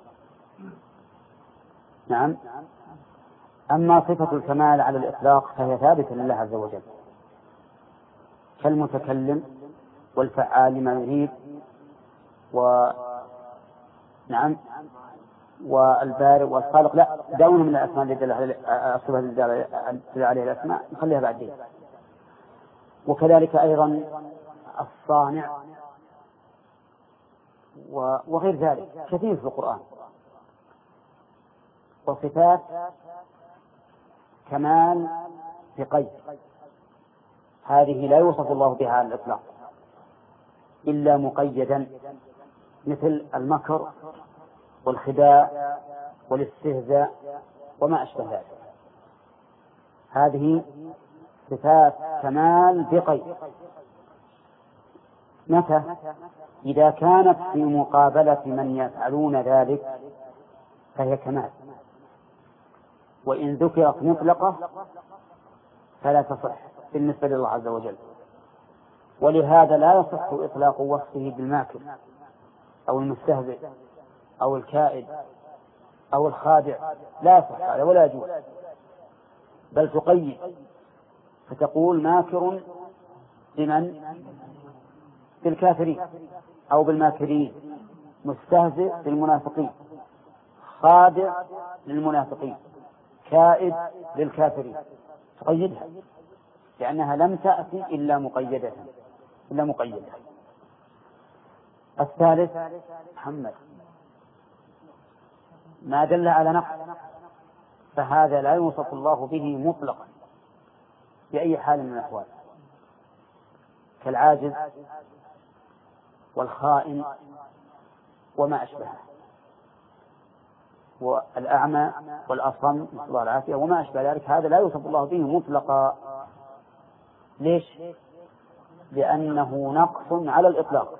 نعم. أما صفة الكمال على الإطلاق فهي ثابتة لله عز وجل، كالمتكلم والفعال لما يريد، والبارئ والخالق. لا، دعونا من الأسماء الصفة اللي دل عليها الأسماء نخليها بعدين. وكذلك أيضا الصانع وغير ذلك كثير في القرآن. وصفات كمال بقيد هذه لا يوصف الله بها على الإطلاق إلا مقيدا، مثل المكر والخداع والاستهزاء وما أشبه ذلك. هذه صفات كمال بقيد. متى؟ إذا كانت في مقابلة من يفعلون ذلك فهي كمال، وإن ذكرت مطلقة فلا تصح بالنسبة لله عز وجل. ولهذا لا يصح إطلاق وصفه بالماكر أو المستهزئ أو الكائد أو الخادع، لا يصح هذا ولا يجوز، بل تقيد فتقول ماكر بمن؟ بالكافرين أو بالماكرين، مستهزئ بالمنافقين، خادع للمنافقين، كائد للكافرين، تقيدها لأنها لم تأتي إلا مقيدة. الثالث محمد ما دل على نقص فهذا لا يوصف الله به مطلقا بأي حال من الأحوال، كالعاجز والخائن وما أشبهه، والأعمى والأصم نسأل الله العافية وما أشبه ذلك. هذا لا يوصف الله به مطلقا. ليش؟ لأنه نقص على الإطلاق،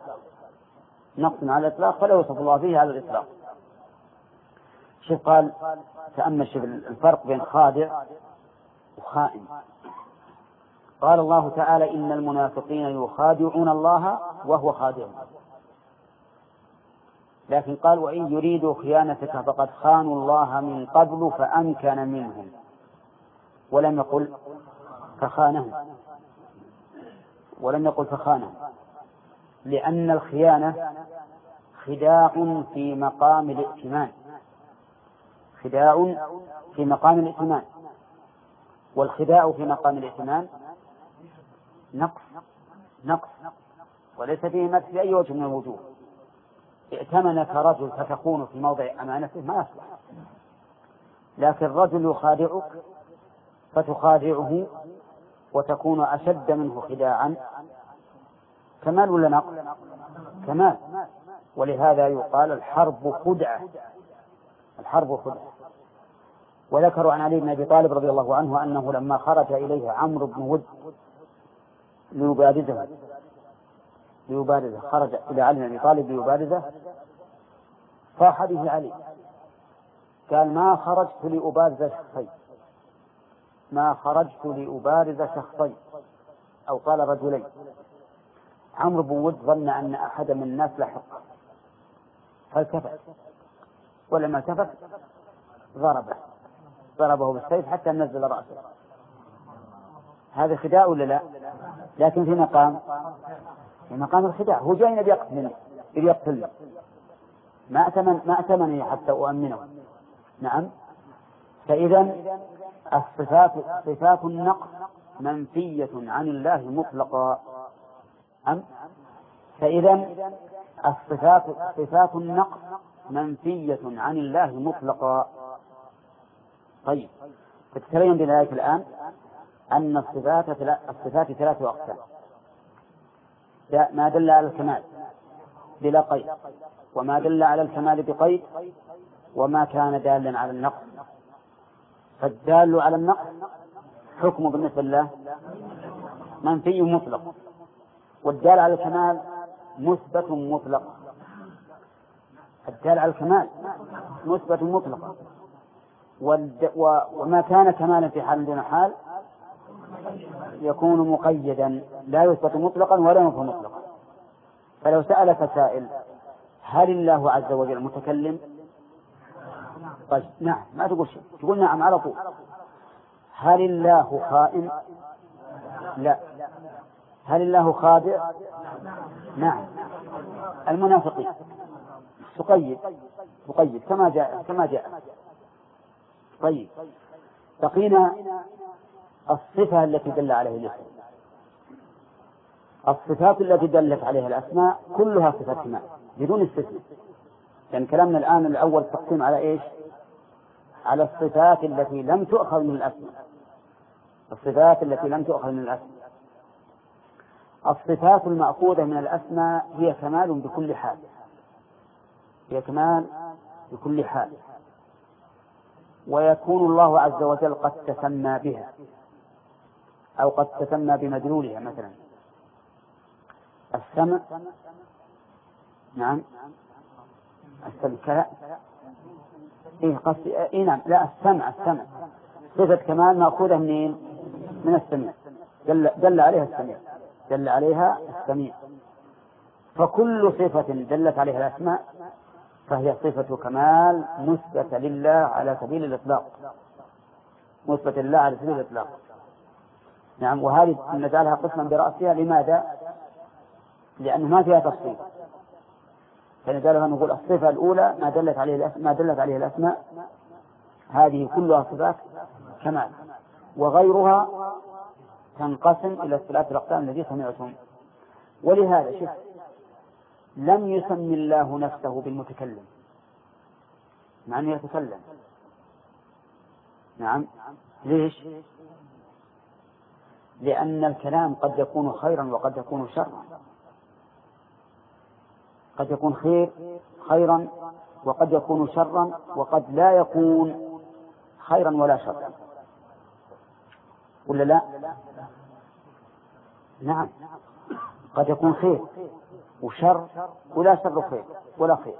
فلا يوصف الله به على الإطلاق. شوف قال، تأمل شوف الفرق بين خادع وخائن. قال الله تعالى إن المنافقين يخادعون الله وهو خادعهم، لكن قال وإن يريدوا خيانتك فقد خانوا الله من قبل فأمكن منهم، ولم يقل فخانهم، لأن الخيانة خداع في مقام الائتمان، والخداع في مقام الائتمان نقص وليس فيه مدح بأي وجه من الوجوه. ائتمنك رجل فتكون في موضع أمانته ما يصلح، لكن رجل يخادعك فتخادعه وتكون أشد منه خداعا، كمال ولا نقص؟ كمال. ولهذا يقال الحرب خدعة. وذكروا عن علي بن أبي طالب رضي الله عنه أنه لما خرج إليه عمرو بن ود ليبارزه، خرج إلى علي بن أبي طالب ليبارزه، صاح به علي قال ما خرجت لأبارز شخصين أو قال رجلين. عمرو بن ود ظن أن أحد من الناس لحق فالتفت، ولما التفت ضربه بالسيف حتى نزل رأسه. هذا خداع ولا لا؟ لكن في مقام الخداع. هو جاي يبي يقتلني، ما أتمنى حتى أؤمنه. نعم. فإذا صفات النقص منفية عن الله مطلقا. فإذا صفات النقص منفية عن الله مطلقا. طيب، تتبين بالآية الآن أن الصفات 3 أقسام: ما دل على الكمال بلا قيد، وما دل على الكمال بقيد، وما كان دالا على النقص. فالدال على النقص حكمه بالنسبة لله منفي مطلق، والدال على الكمال مثبت مطلق. الدال على الكمال مثبت مطلق، وما كان كمالا في حال دون حال يكون مقيدا، لا يثبت مطلقا ولا ينفى مطلقا. فلو سألك سائل: هل الله عز وجل متكلم؟ طيب نعم، ما تقول شيء، تقول نعم على طول. هل الله خائن؟ لا. هل الله خادع؟ نعم. المنافقين تقيد كما جاء. طيب، بقينا الصفة التي دل عليه الاسم. الصفات التي دلت عليها الأسماء كلها صفات كمال بدون استثناء. يعني كلامنا الآن الأول تقسيم على إيش؟ على الصفات التي لم تؤخذ من الأسماء. الصفات التي لم تؤخذ من الأسماء. الصفات المأخوذة من الأسماء هي كمال بكل حال، هي كمال بكل حال. ويكون الله عز وجل قد تسمى بها أو قد تسمى بمدلولها. مثلا السمع، نعم السمع، نعم، لا، السمع صفة كمال مأخوذة من السميع، دل عليها السميع. فكل صفة دلت عليها الأسماء فهي صفة كمال مثبتة لله على سبيل الإطلاق. نعم. وهذه نجعلها قسما برأسها. لماذا؟ لأنه ما فيها تفصيل، فنجعلها نقول الصفة الأولى ما دلت عليه الأسماء، هذه كلها صفات كمال، وغيرها تنقسم إلى 3 الأقسام التي سمعتم. ولهذا شوف، لم يسمي الله نفسه بالمتكلم مع أنه يتكلم. نعم. ليش؟ لأن الكلام قد يكون خيرا وقد يكون شرا، قد يكون خيرا وقد يكون شرا، وقد لا يكون خيرا ولا شرا، ولا لا؟ نعم، قد يكون خير وشر ولا شر خير ولا خير.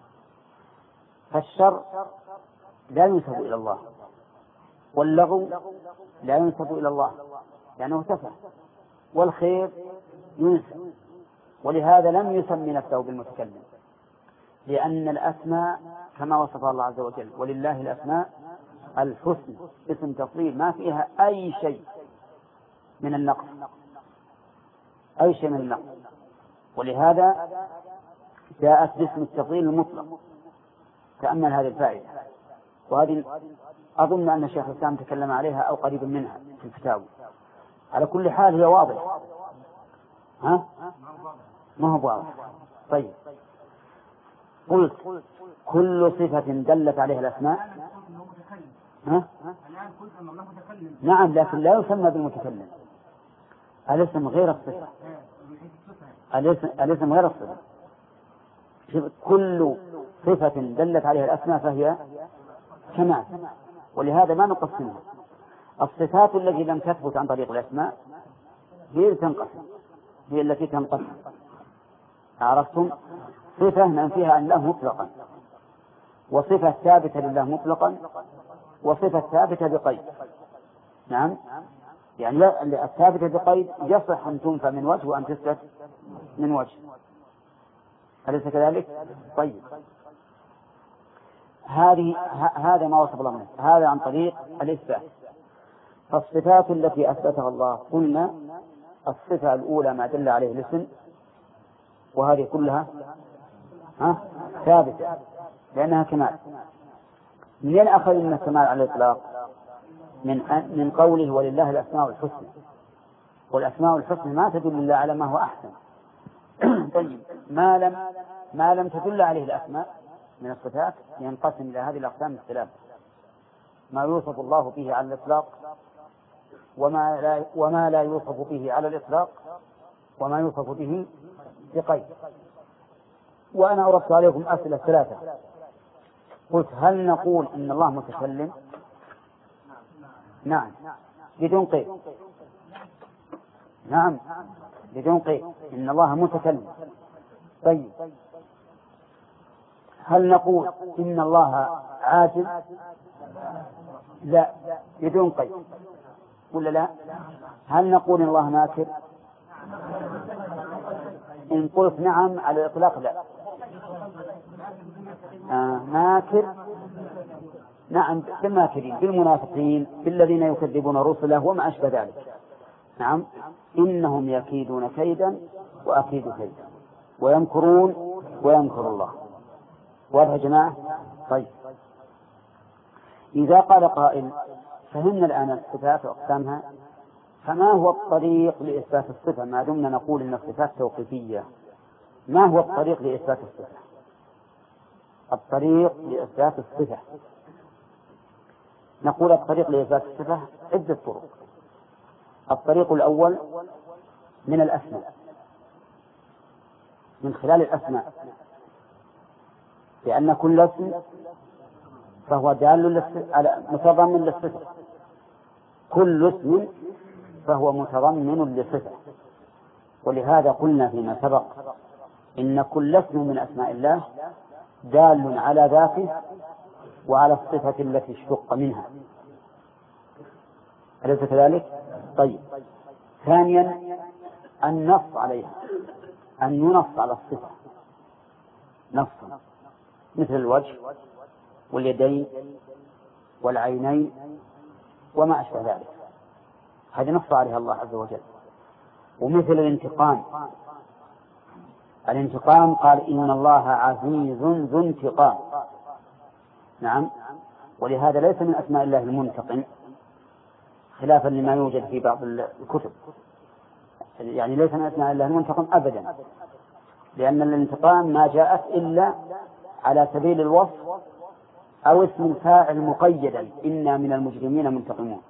فالشر لا ينسب إلى الله، واللغو لا ينسب إلى الله لأنه تفه، والخير ينسب. ولهذا لم يسمي نفسه بالمتكلم، لأن الأسماء كما وصفها الله عز وجل: ولله الأسماء الحسنى، اسم تفضيل ما فيها أي شيء من النقص، ولهذا جاءت باسم التفضيل المطلق. تأمل هذه الفائدة، وهذه أظن أن الشيخ الإسلام تكلم عليها أو قريب منها في الكتاب. على كل حال هي واضحة. ما هو واضح. طيب، قلت كل صفة دلت عليها الأسماء. نعم، لكن لا يسمى بالمتكلم. الاسم غير الصفة. الاسم غير الصفة. كل صفة دلت عليها الأسماء فهي كمال، ولهذا ما نقسمها. الصفات التي لم تثبت عن طريق الأسماء هي التي تنقسم. عرفتم؟ صفة ننفيها عن الله مطلقا، وصفة ثابتة لله مطلقا، وصفة ثابتة بقيد. نعم، يعني الثابتة بقيد يصح أن تنفى من وجه وأن تثبت من وجه، أليس كذلك؟ طيب، هذا ما وصف الله منه، هذا عن طريق الإثبات. فالصفات التي أثبتها الله قلنا الصفة الأولى ما دل عليه الاسم، وهذه كلها ثابتة لأنها كمال. منين أخذ من الكمال على الإطلاق؟ من قوله ولله الأسماء الحسنى، والأسماء الحسنى ما تدل إلا على ما هو أحسن. طيب ما لم تدل عليه الأسماء من الصفات ينقسم إلى هذه الأقسام الثلاثة: ما يوصف الله به على الإطلاق، وما لا يوصف به على الإطلاق، وما يوصف به بقيد. وأنا أردت عليكم أسئلة ثلاثة. قلت هل نقول إن الله متكلم؟ نعم بدون قيد. نعم بدون قيد إن الله متكلم. طيب هل نقول إن الله عاجز؟ لا بدون قيد ولا لا؟ هل نقول إن الله ماكر؟ إن قلت نعم على الإطلاق لا. ماكر نعم بالماكرين، بالمنافقين، بالذين يكذبون رسله وما أشبه ذلك. نعم إنهم يكيدون كيدا وأكيد كيدا ويمكرون ويمكر الله. واضح يا جماعة؟ طيب إذا قال قائل فهمنا الآن الصفات وأقسامها، فما هو الطريق لإثبات الصفة ما دمنا نقول إن الصفات توقيفية؟ ما هو الطريق لإثبات الصفة؟ الطريق لإثبات الصفة نقول الطريق لإثبات الصفة عدة طرق. الطريق الأول من الأسماء، من خلال الأسماء، لأن كل اسم فهو دال على متضمن للصفة، كل اسم فهو متضمن للصفة. ولهذا قلنا فيما سبق إن كل اسم من أسماء الله دال على ذاته وعلى الصفة التي اشتق منها، أليس كذلك؟ طيب ثانيا النص عليها، أن ينص على الصفة نصا، مثل الوجه واليدين والعينين وما أشبه ذلك، هذه نص عليها الله عز وجل. ومثل الانتقام قال إن الله عزيز ذو انتقام. نعم ولهذا ليس من أسماء الله المنتقم، خلافا لما يوجد في بعض الكتب، يعني ليس من أسماء الله المنتقم أبدا، لأن الانتقام ما جاءت إلا على سبيل الوصف أو اسم فاعل مقيدا، إنا من المجرمين منتقمون.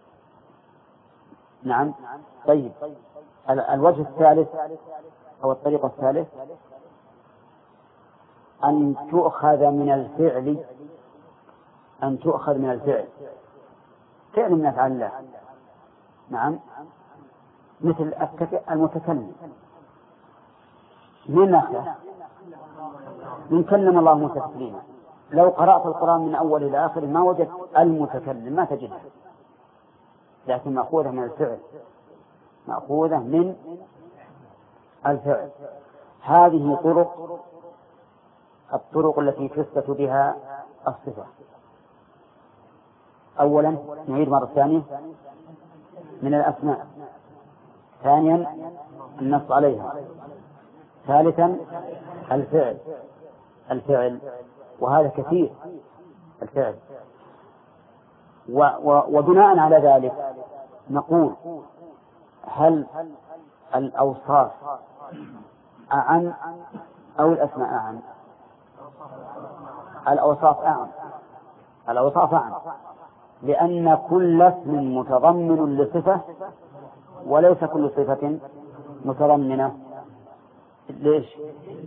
نعم طيب الوجه الثالث أو الطريقة الثالث أن تؤخذ من الفعل، أن تؤخذ من الفعل، فعل من أفعال الله. نعم مثل المتكلم من ناحية من كلم الله موسى تكليما، لو قرأت القرآن من أول إلى آخر ما وجدت المتكلم، ما تجدها، لكن مأخوذة من الفعل، مأخوذة من الفعل. هذه الطرق التي تثبت بها الصفة. أولا نعيد مرة ثانية من الأسماء، ثانيا النص عليها، ثالثا الفعل وهذا كثير الفعل. وبناء على ذلك نقول هل الأوصاف أعم أو الأسماء أعم؟ الأوصاف أعم، لأن كل اسم متضمن لصفة وليس كل صفة متضمنة ليش؟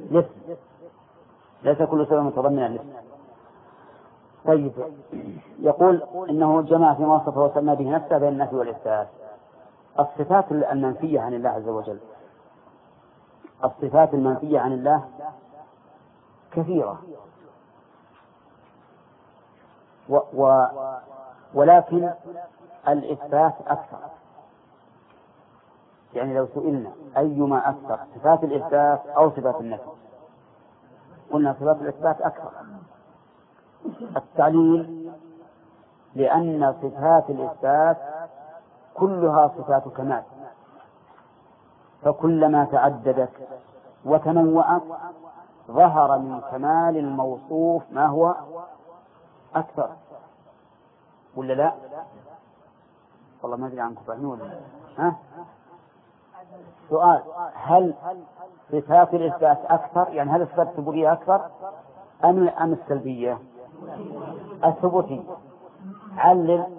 ليس كل صفة متضمنة لاسم. طيب يقول إنه جمع فيما وصفه وسمى به نفسه بين النفي والإثبات. الصفات المنفية عن الله عز وجل، الصفات المنفية عن الله كثيرة، ولكن الإثبات أكثر. يعني لو سئلنا أيما أكثر، صفات الإثبات أو صفات النفي، قلنا صفات الإثبات أكثر، التعليل لأن صفات الإثبات كلها صفات كمال، فكلما تعددت وتنوعت ظهر من كمال الموصوف ما هو أكثر، ولا لا؟ والله ما أدري عنكم فاهمون ولا ها؟ سؤال: هل صفات الإثبات أكثر، يعني هل الصفات الثبوتية أكثر أم السلبية؟ الثبوتية. علل: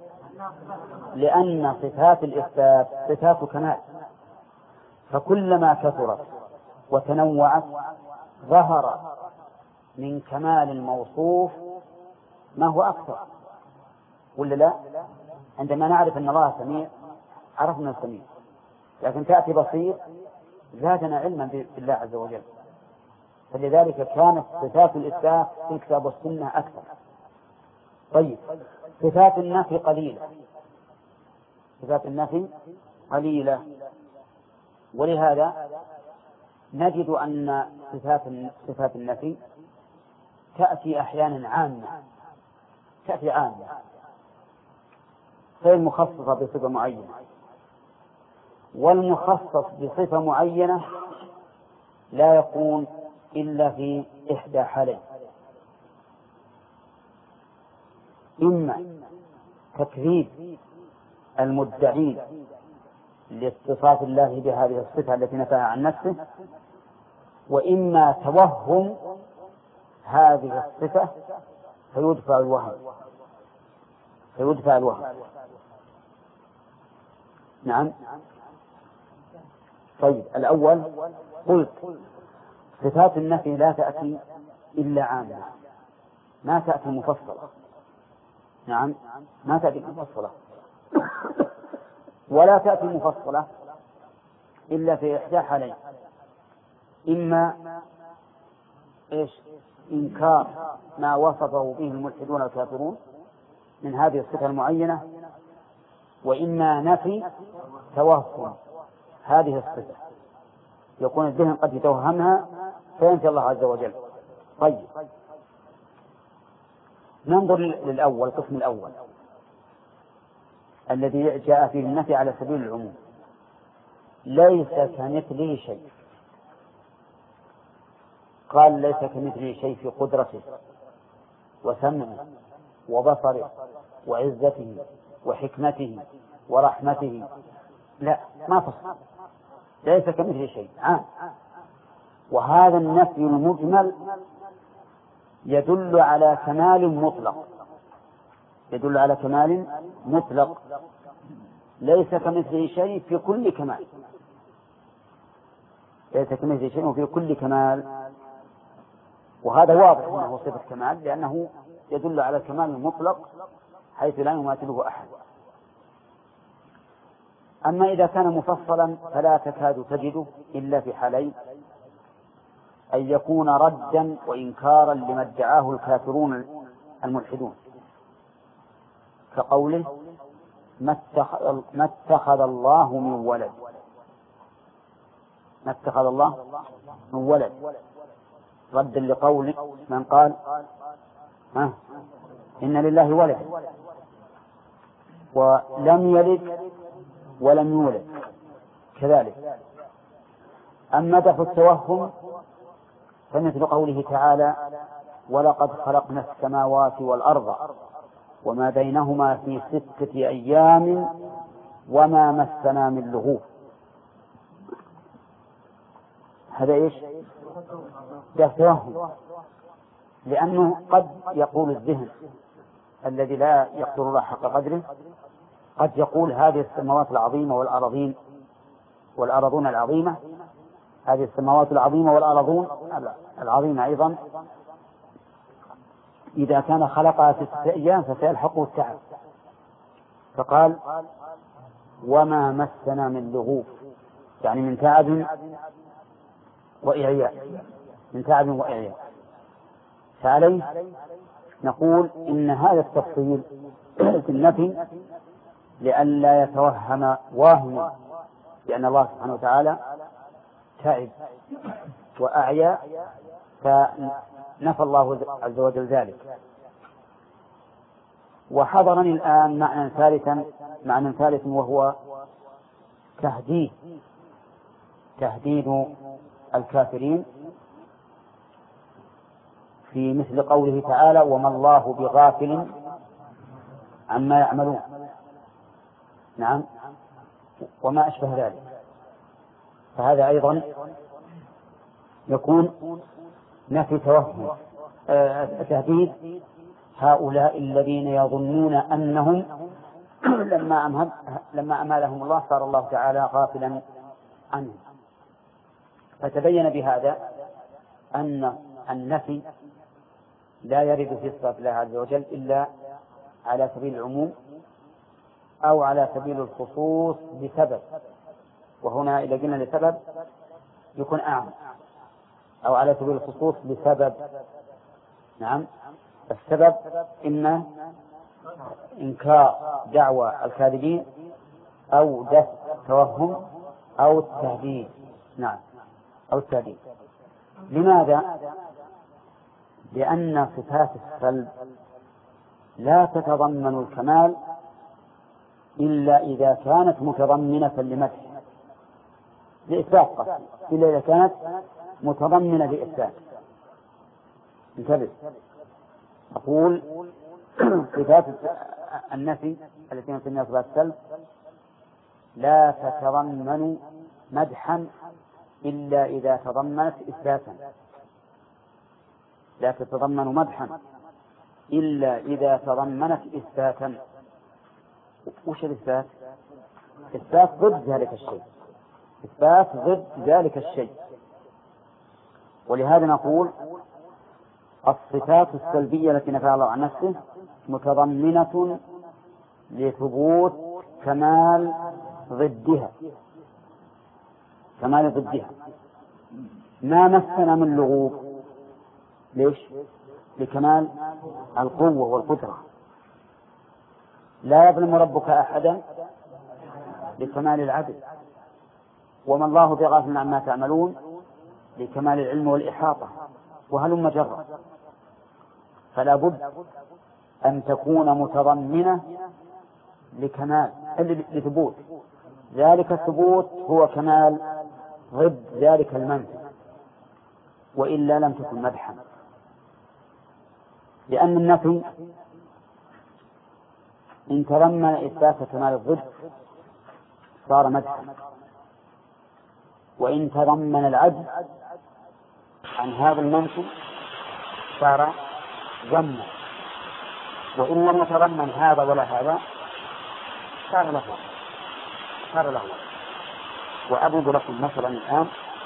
لأن صفات الإثبات صفات كمال، فكلما كثرت وتنوعت ظهر من كمال الموصوف ما هو أكثر، ولا لا؟ عندما نعرف أن الله سميع عرفنا السميع، لكن تأتي بصير زادنا علما بالله عز وجل، فلذلك كانت صفات الإثبات في الكتاب والسنة أكثر. طيب، صفات النفي قليلة، صفات النفي قليلة، ولهذا نجد أن صفات النفي تأتي أحيانا عامة، تأتي عامة غير مخصصة بصفة معينة، والمخصص بصفة معينة لا يكون إلا في إحدى حالين: إما تكذيب المدعين لاتصاف الله بهذه الصفة التي نفاها عن نفسه، وإما توهم هذه الصفة فيدفع الوهم. نعم. طيب، الأول قلت صفات النفي لا تأتي إلا عامة، ما تأتي مفصلة. نعم، ما تأتي مفصلة، ولا تأتي مفصلة إلا في إحدى حالين: إما إنكار ما وصفه به الملحدون الكافرون من هذه الصفة المعينة، وإما نفي توهم هذه الصفة، يكون الذهن قد يتوهمها فينفي الله عز وجل. طيب، ننظر للأول، القسم الأول الذي جاء فيه النفي على سبيل العموم: ليس كمثله شيء. قال: ليس كمثله شيء في قدرته وسمعه وبصره وعزته وحكمته ورحمته، لا، ما تصل، ليس كمثله شيء عام. وهذا النفي المجمل يدل على كمال مطلق، يدل على كمال مطلق، ليس كمثله شيء في كل كمال، ليس كمثله شيء في كل كمال، وهذا واضح أنه صفة كمال، لأنه يدل على الكمال المطلق حيث لا يماثله أحد. أما إذا كان مفصلا فلا تكاد تجده إلا في حالين: أن يكون ردا وإنكارا لما ادعاه الكافرون الملحدون، كقوله: ما اتخذ الله من ولد. ما اتخذ الله من ولد، ردا لقول من قال إن لله ولد، ولم يلد ولم يولد كذلك. أما دفع التوهم فمثل قوله تعالى: ولقد خلقنا السماوات والأرض وما بينهما في 6 أيام وما مسنا من لغوب. هذا إيش؟ ده توهم، لأنه قد يقول الذهن الذي لا يقدر الله حق قدره، قد يقول هذه السماوات العظيمة والأرضون العظيمة، هذه السماوات العظيمة والأرضون العظيمة أيضا إذا كان خلقها في 6 أيام فسيلحقه التعب، فقال: وما مسنا من لغوب، يعني من تعب وإعياء، من تعب وإعياء. فعليه نقول إن هذا التفصيل في النفي لئلا يتوهم واهم لأن الله سبحانه وتعالى تعب وأعيا، فنفى الله عز وجل ذلك. وحضرني الآن معنى ثالث وهو تهديد الكافرين في مثل قوله تعالى وما الله بغافل عما يعملون. نعم، وما أشبه ذلك. فهذا أيضا يكون نفي توهم، تهديد هؤلاء الذين يظنون أنهم لما أمالهم الله صار الله تعالى غافلا عنهم. فتبين بهذا أن النفي لا يرد في صفات الله عز وجل إلا على سبيل العموم أو على سبيل الخصوص بسبب، وهنا إذا قلنا لسبب يكون أعم، أو على سبيل الخصوص بسبب. نعم، السبب إما إنكار دعوى الكاذبين أو دفع توهم أو التهديد. نعم، أو التهديد. لماذا؟ لأن صفات السلب لا تتضمن الكمال إلا إذا كانت متضمنة لمدح لإثبات قصد، إلا إذا كانت متضمنة لإثبات. انتبه، أقول صفات النفي التي نسميها صفات السلب لا تتضمن مدحا إلا إذا تضمنت إثباتا، لا تتضمن مدحا إلا إذا تضمنت إثباتا. وش الإثبات؟ إثبات ضد ذلك الشيء، إثبات ضد ذلك الشيء. ولهذا نقول الصفات السلبية التي نفاها الله عن نفسه متضمنة لثبوت كمال ضدها، كمال ضدها. ما مسنا من لغوب، ليش؟ لكمال القوة والقدرة. لا يظلم ربك أحدا لكمال العدل. وما الله بغافل عما تعملون لكمال العلم والإحاطة، وهلم جرا. فلا بد أن تكون متضمنة لكمال لثبوت ذلك الثبوت، هو كمال ضد ذلك المنفي، وإلا لم تكن مدحا. لأن النفي إن تضمن إثبات كمال الضد صار مدحا، وإن تضمن العجز عن هذا المنفي صار ذما، وإن لم يتضمن هذا ولا هذا صار له. وأضرب لكم مثلا الآن.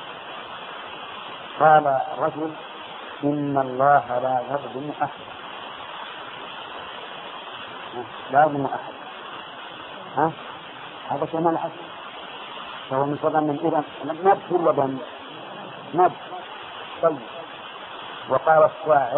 قال رجل إن الله لا يظلم أحد، لا يظلم أحد، هذا كمال حسن، فهو متضمن إذا نبت ولا ذم؟ نبت. طيب، وقال الشاعر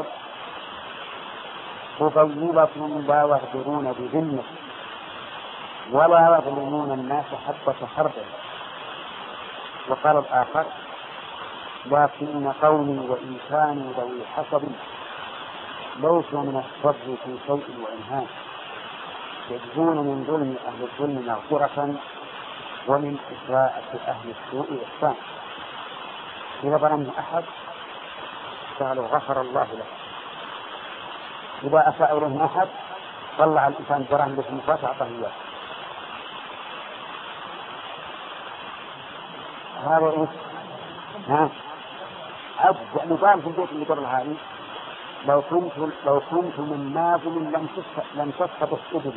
طيبة لا يغدرون بذمة ولا يظلمون الناس حتى حربه. وقال الآخر لكن قولي وإن كانوا ذوي حسب ليسوا من الصبر في شيء وإنهان، يجزون من ظلم أهل الظلم مغفرة ومن إساءة أهل السوء إحسان. إذا ظلموا أحد قالوا غفر الله له، إذا أساء إليه أحد طلع الإنسان جرام باسم فاتعطه إياه. هذا إيش؟ عبد يعني قال في البيت اللي قبل هذه لو كنت من نازل لم تسقط السبل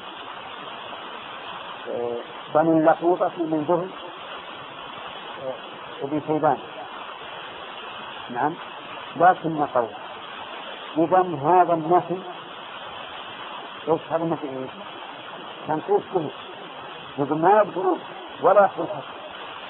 بني اللقوطة من ذهب وبن شيبان. نعم، لكن قول إذن هذا النفي إيش؟ هذا النفي إيش؟ تنقيص كله، يقول ما يبدو ولا يحصل حق.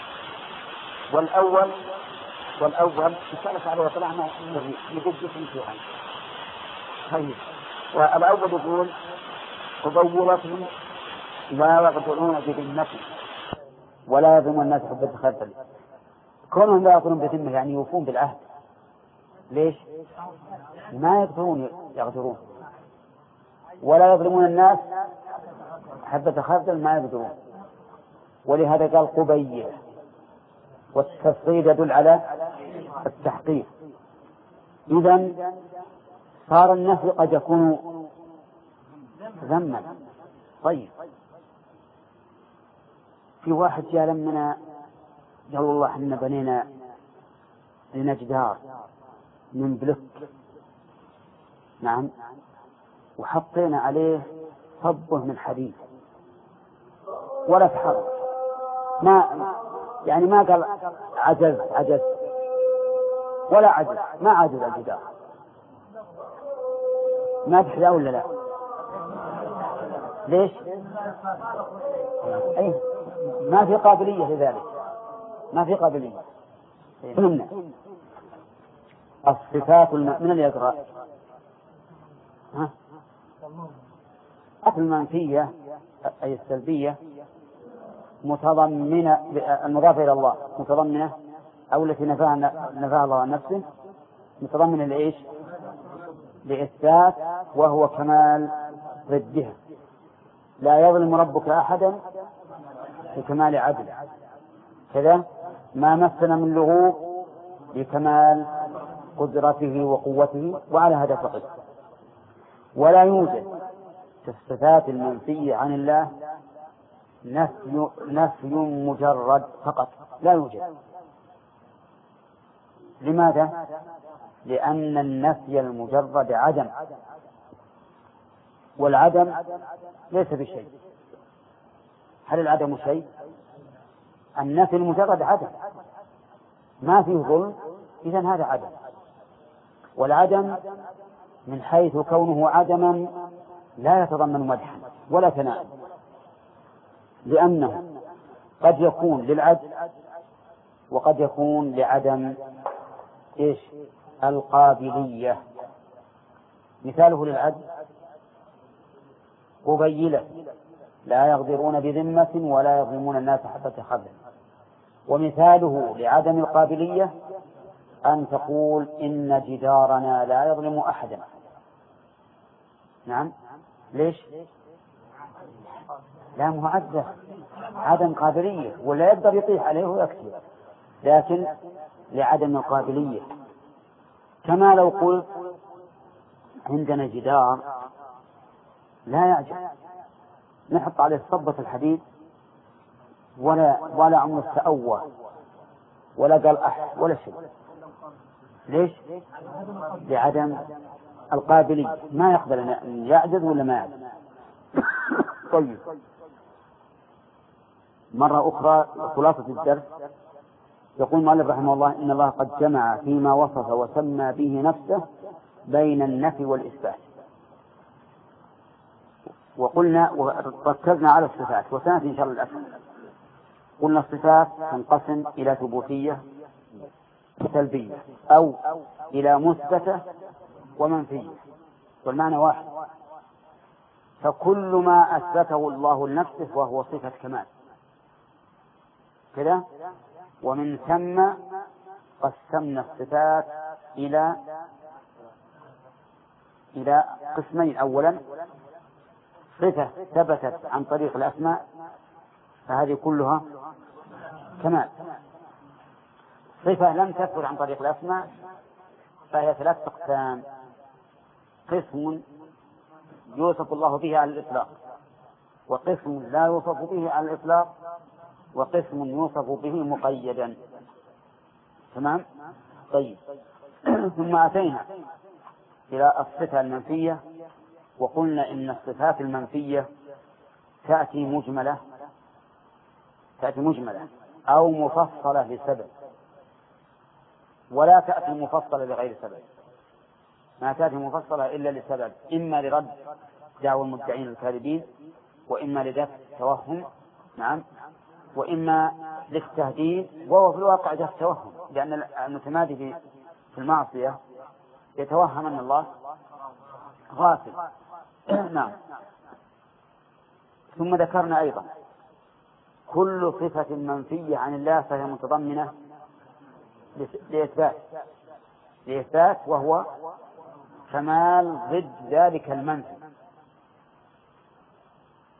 والأول يسألك عليه طلعنا يجد جسم عنه. طيب، والأول يقول قبولتهم لا يغدرون بذمته ولا يظلمون الناس حب الخردل. كونهم لا يغدرون بذمه يعني يوفون بالعهد. ليش؟ ما يغدرون ولا يظلمون الناس حبة خردل ما يقدرون. ولهذا قال قبيل، والتفصيل يدل على التحقيق. إذن صار النفي قد يكون ذما. طيب في واحد جاء لمنا قال والله احنا بنينا لنا جدار من بلوك، نعم، وحطينا عليه صبه من حديد ولا تحرك، ما قال عجز ولا عجز، ما عجز الجدار، ما تحلاه ولا لا؟ ليش؟ أي ما في قابلية لذلك، ما في قابلية. فهمنا الصفات من اللي يقرأ المنفية أي السلبية متضمنة المضافة إلى الله، متضمنة أو التي نفاها الله عن نفسه، متضمنة لإيش؟ لإثبات، وهو كمال ضدها. لا يظلم ربك أحدا بكمال عدل، كذا ما مثل من لغوب بكمال قدرته وقوته، وعلى هذا فقط. ولا يوجد في الصفات المنفية عن الله نفي مجرد فقط، لا يوجد. لماذا؟ لأن النفي المجرد عدم، والعدم ليس بشيء. هل العدم شيء؟ النفي المجرد عدم، ما فيه ظلم، إذن هذا عدم. والعدم من حيث كونه عدما لا يتضمن مدحا ولا ثناء، لأنه قد يكون للعدل وقد يكون لعدم إيش؟ القابلية. مثاله للعدل قبيلة، لا يغدرون بذمة ولا يظلمون الناس حبة خردل. ومثاله لعدم القابلية أن تقول إن جدارنا لا يظلم أحدا. نعم، ليش؟ لا معذر، عدم قابلية، ولا يقدر يطيح عليه ويكفي، لكن لعدم القابلية. كما لو قلت عندنا جدار لا يعجز، نحط عليه صبة الحديد ولا عمر التأوى ولا قلح ولا شيء. ليش؟ لعدم القابلية، ما يقبل أن يعجز ولا ما يعجز. طيب، مرة أخرى خلاصة الدرس، يقول المؤلف رحمه الله إن الله قد جمع فيما وصف وسمى به نفسه بين النفي والإثبات. وقلنا وركزنا على الصفات، وسنأتي إن شاء الله الأسفل. قلنا الصفات تنقسم إلى ثبوتية سلبية أو إلى مثبتة ومنفية، والمعنى واحد. فكل ما أثبته الله لنفسه وهو صفة كمال كذا. ومن ثم قسمنا الصفات إلى قسمين. أولا صفة ثبتت عن طريق الأسماء، فهذه كلها كمال. صفة لم تثبت عن طريق الأسماء فهي ثلاث أقسام: قسم يوصف الله به على الإطلاق، وقسم لا يوصف به على الإطلاق، وقسم يوصف به مقيدا. تمام؟ طيب. ثم أتينا إلى الصفة المنفية، وقلنا إن الصفات المنفية تأتي مجملة أو مفصلة لسبب، ولا تأتي مفصلة لغير سبب. ما تأتي مفصلة إلا لسبب، إما لرد دعوى المدعين الكاذبين، وإما لدفع التوهم، نعم، وإما للتهديد، وهو في الواقع دفع التوهم، لأن المتمادي في المعصية يتوهم أن الله غافل. نعم. ثم ذكرنا أيضا كل صفة منفية عن الله فهي متضمنة لإثبات، وهو كمال ضد ذلك المنفي.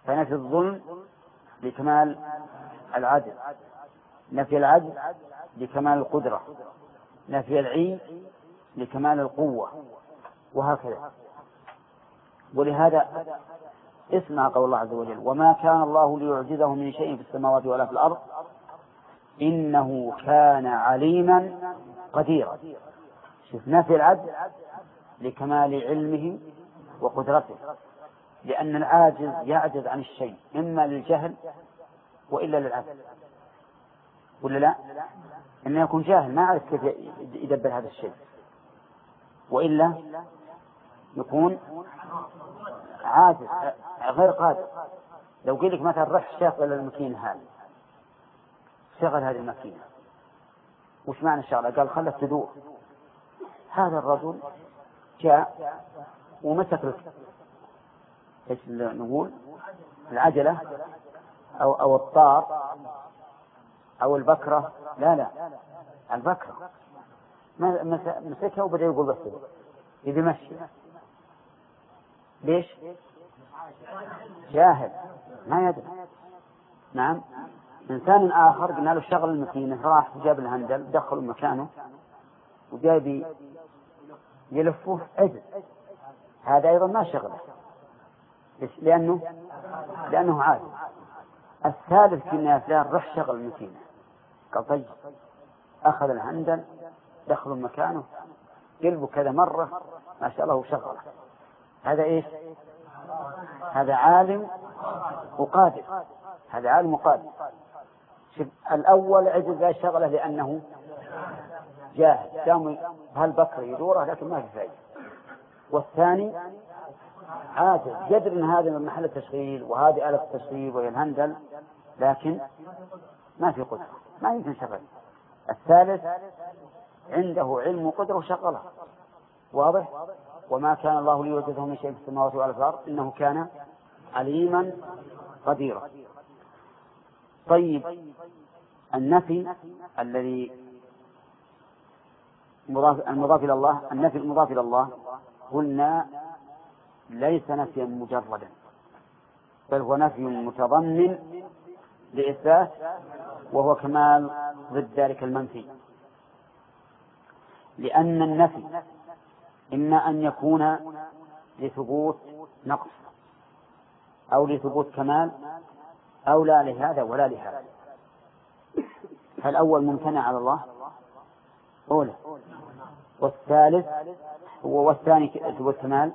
فنفي الظلم لكمال العدل، نفي العدل لكمال القدرة، نفي العي لكمال القوة، وهكذا. ولهذا اسمع قول الله عز وجل: وما كان الله ليعجزه من شيء في السماوات ولا في الأرض إنه كان عليما قديرا. شوف، نفي العدل لكمال علمه وقدرته، لأن العاجز يعجز عن الشيء إما للجهل وإلا للعجز، ولا لا؟ إنه يكون جاهل ما يعرف كيف يدبر هذا الشيء، وإلا يكون عاجز غير قادر. لو قلت لك مثلا رح شغل الماكينة هذه، شغل هذه الماكينة، وش معنى الشغلة؟ قال خلت تدور. هذا الرجل جاء ومسك ايش نقول العجلة أو الطار أو البكرة، لا البكرة، مسكها وبدأ يقول بس يبي يمشي. ليش؟ جاهل ما يدري. نعم. إنسان آخر قلنا له شغل الماكينة، راح جاب الهندل دخله مكانه وجاي يلفه عجل، هذا أيضا ما شغله، لأنه عادي. الثالث في الناس رح شغل الماكينة، قال طيب، أخذ الهندل دخله مكانه قلبه كذا مرة ما شاء الله وشغله. هذا إيش؟ هذا عالم وقادر، هذا عالم وقادر. شوف، الأول عجز لا شغله لأنه جاهل، دام هالبكر يدوره لكن ما في فائدة. والثاني عاجز، يدري أن هذا من محل التشغيل وهذه آلة التشغيل وهي الهندل، لكن ما في قدرة، ما يمكن شغل. الثالث عنده علم وقدرة وشغله. واضح؟ وما كان الله ليعجزه من شيء في السماوات ولا في الأرض إنه كان عليما قديرا. طيب، النفي الذي المضاف إلى الله، النفي المضاف إلى الله قلنا ليس نفيا مجردا، بل هو نفي متضمن لإثبات، وهو كمال ضد ذلك المنفي. لأن النفي إما أن يكون لثبوت نقص أو لثبوت كمال أو لا لهذا ولا لهذا. فالأول ممتنع على الله أولى، والثاني ثبوت كمال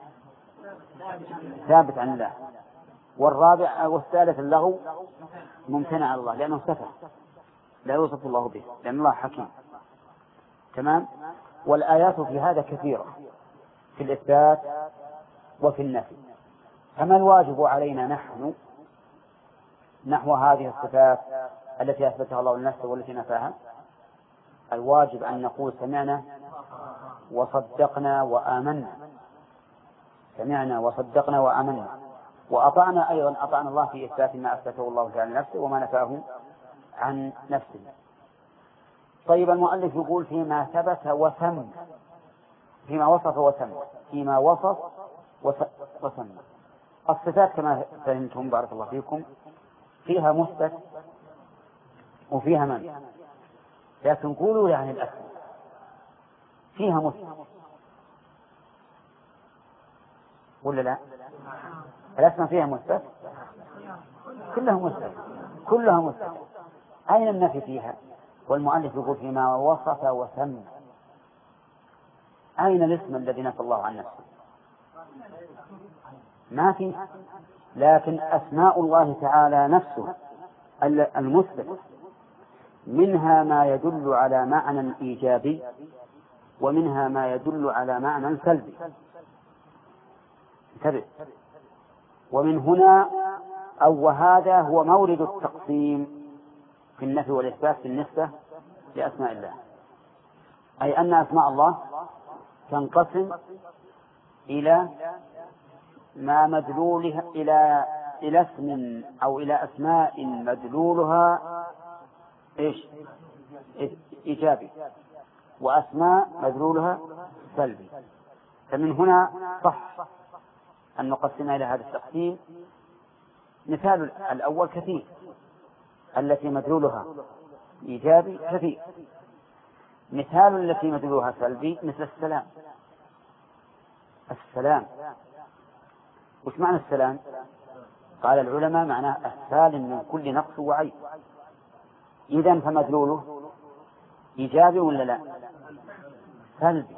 ثابت عن الله، والرابع والثالث اللغو ممتنع على الله لأنه سفه لا يوصف الله به، لأن الله حكيم. تمام. والآيات في هذا كثيرة في الإثبات وفي النفي. فما الواجب علينا نحن نحو هذه الصفات التي أثبتها الله لنفسه والتي نفاها؟ الواجب أن نقول سمعنا وصدقنا وآمنا، سمعنا وصدقنا وآمنا، وأطعنا أيضا، أطعنا الله في إثبات ما أثبته الله تعالى لنفسه وما نفاه عن نفسه. طيب، المؤلف يقول فيما ثبت وثم، فيما وصف وثم، فيما وصف وثم. الصفات كما فهمتم بارك الله فيكم فيها مثبت وفيها منفي، لكن قولوا يعني الأسماء فيها مثبت ولا لا؟ الأسماء فيها مثبت، كلها مثبت. أين النفي فيها؟ والمؤلف يقول فيما وصف وثم. أين الاسم الذي نفى الله عن نفسه؟ ما في. لكن أسماء الله تعالى نفسه المثبت منها ما يدل على معنى إيجابي ومنها ما يدل على معنى سلبي. انتبه. ومن هنا وهذا هو مورد التقسيم في النفي والإثبات بالنسبة لأسماء الله، أي أن أسماء الله تنقسم إلى ما مدلولها إلى اسم أو إلى أسماء مدلولها إيش؟ إيجابي، وأسماء مدلولها سلبي. فمن هنا صح أن نقسمها إلى هذا التقسيم مثال الأول كثير، التي مدلولها إيجابي كثير. مثال التي مدلولها سلبي مثل السلام. السلام وش معنى السلام؟ قال العلماء معناه السالم من كل نقص وعيب. إذن فمدلوله إيجابي ولا لا؟ سلبي،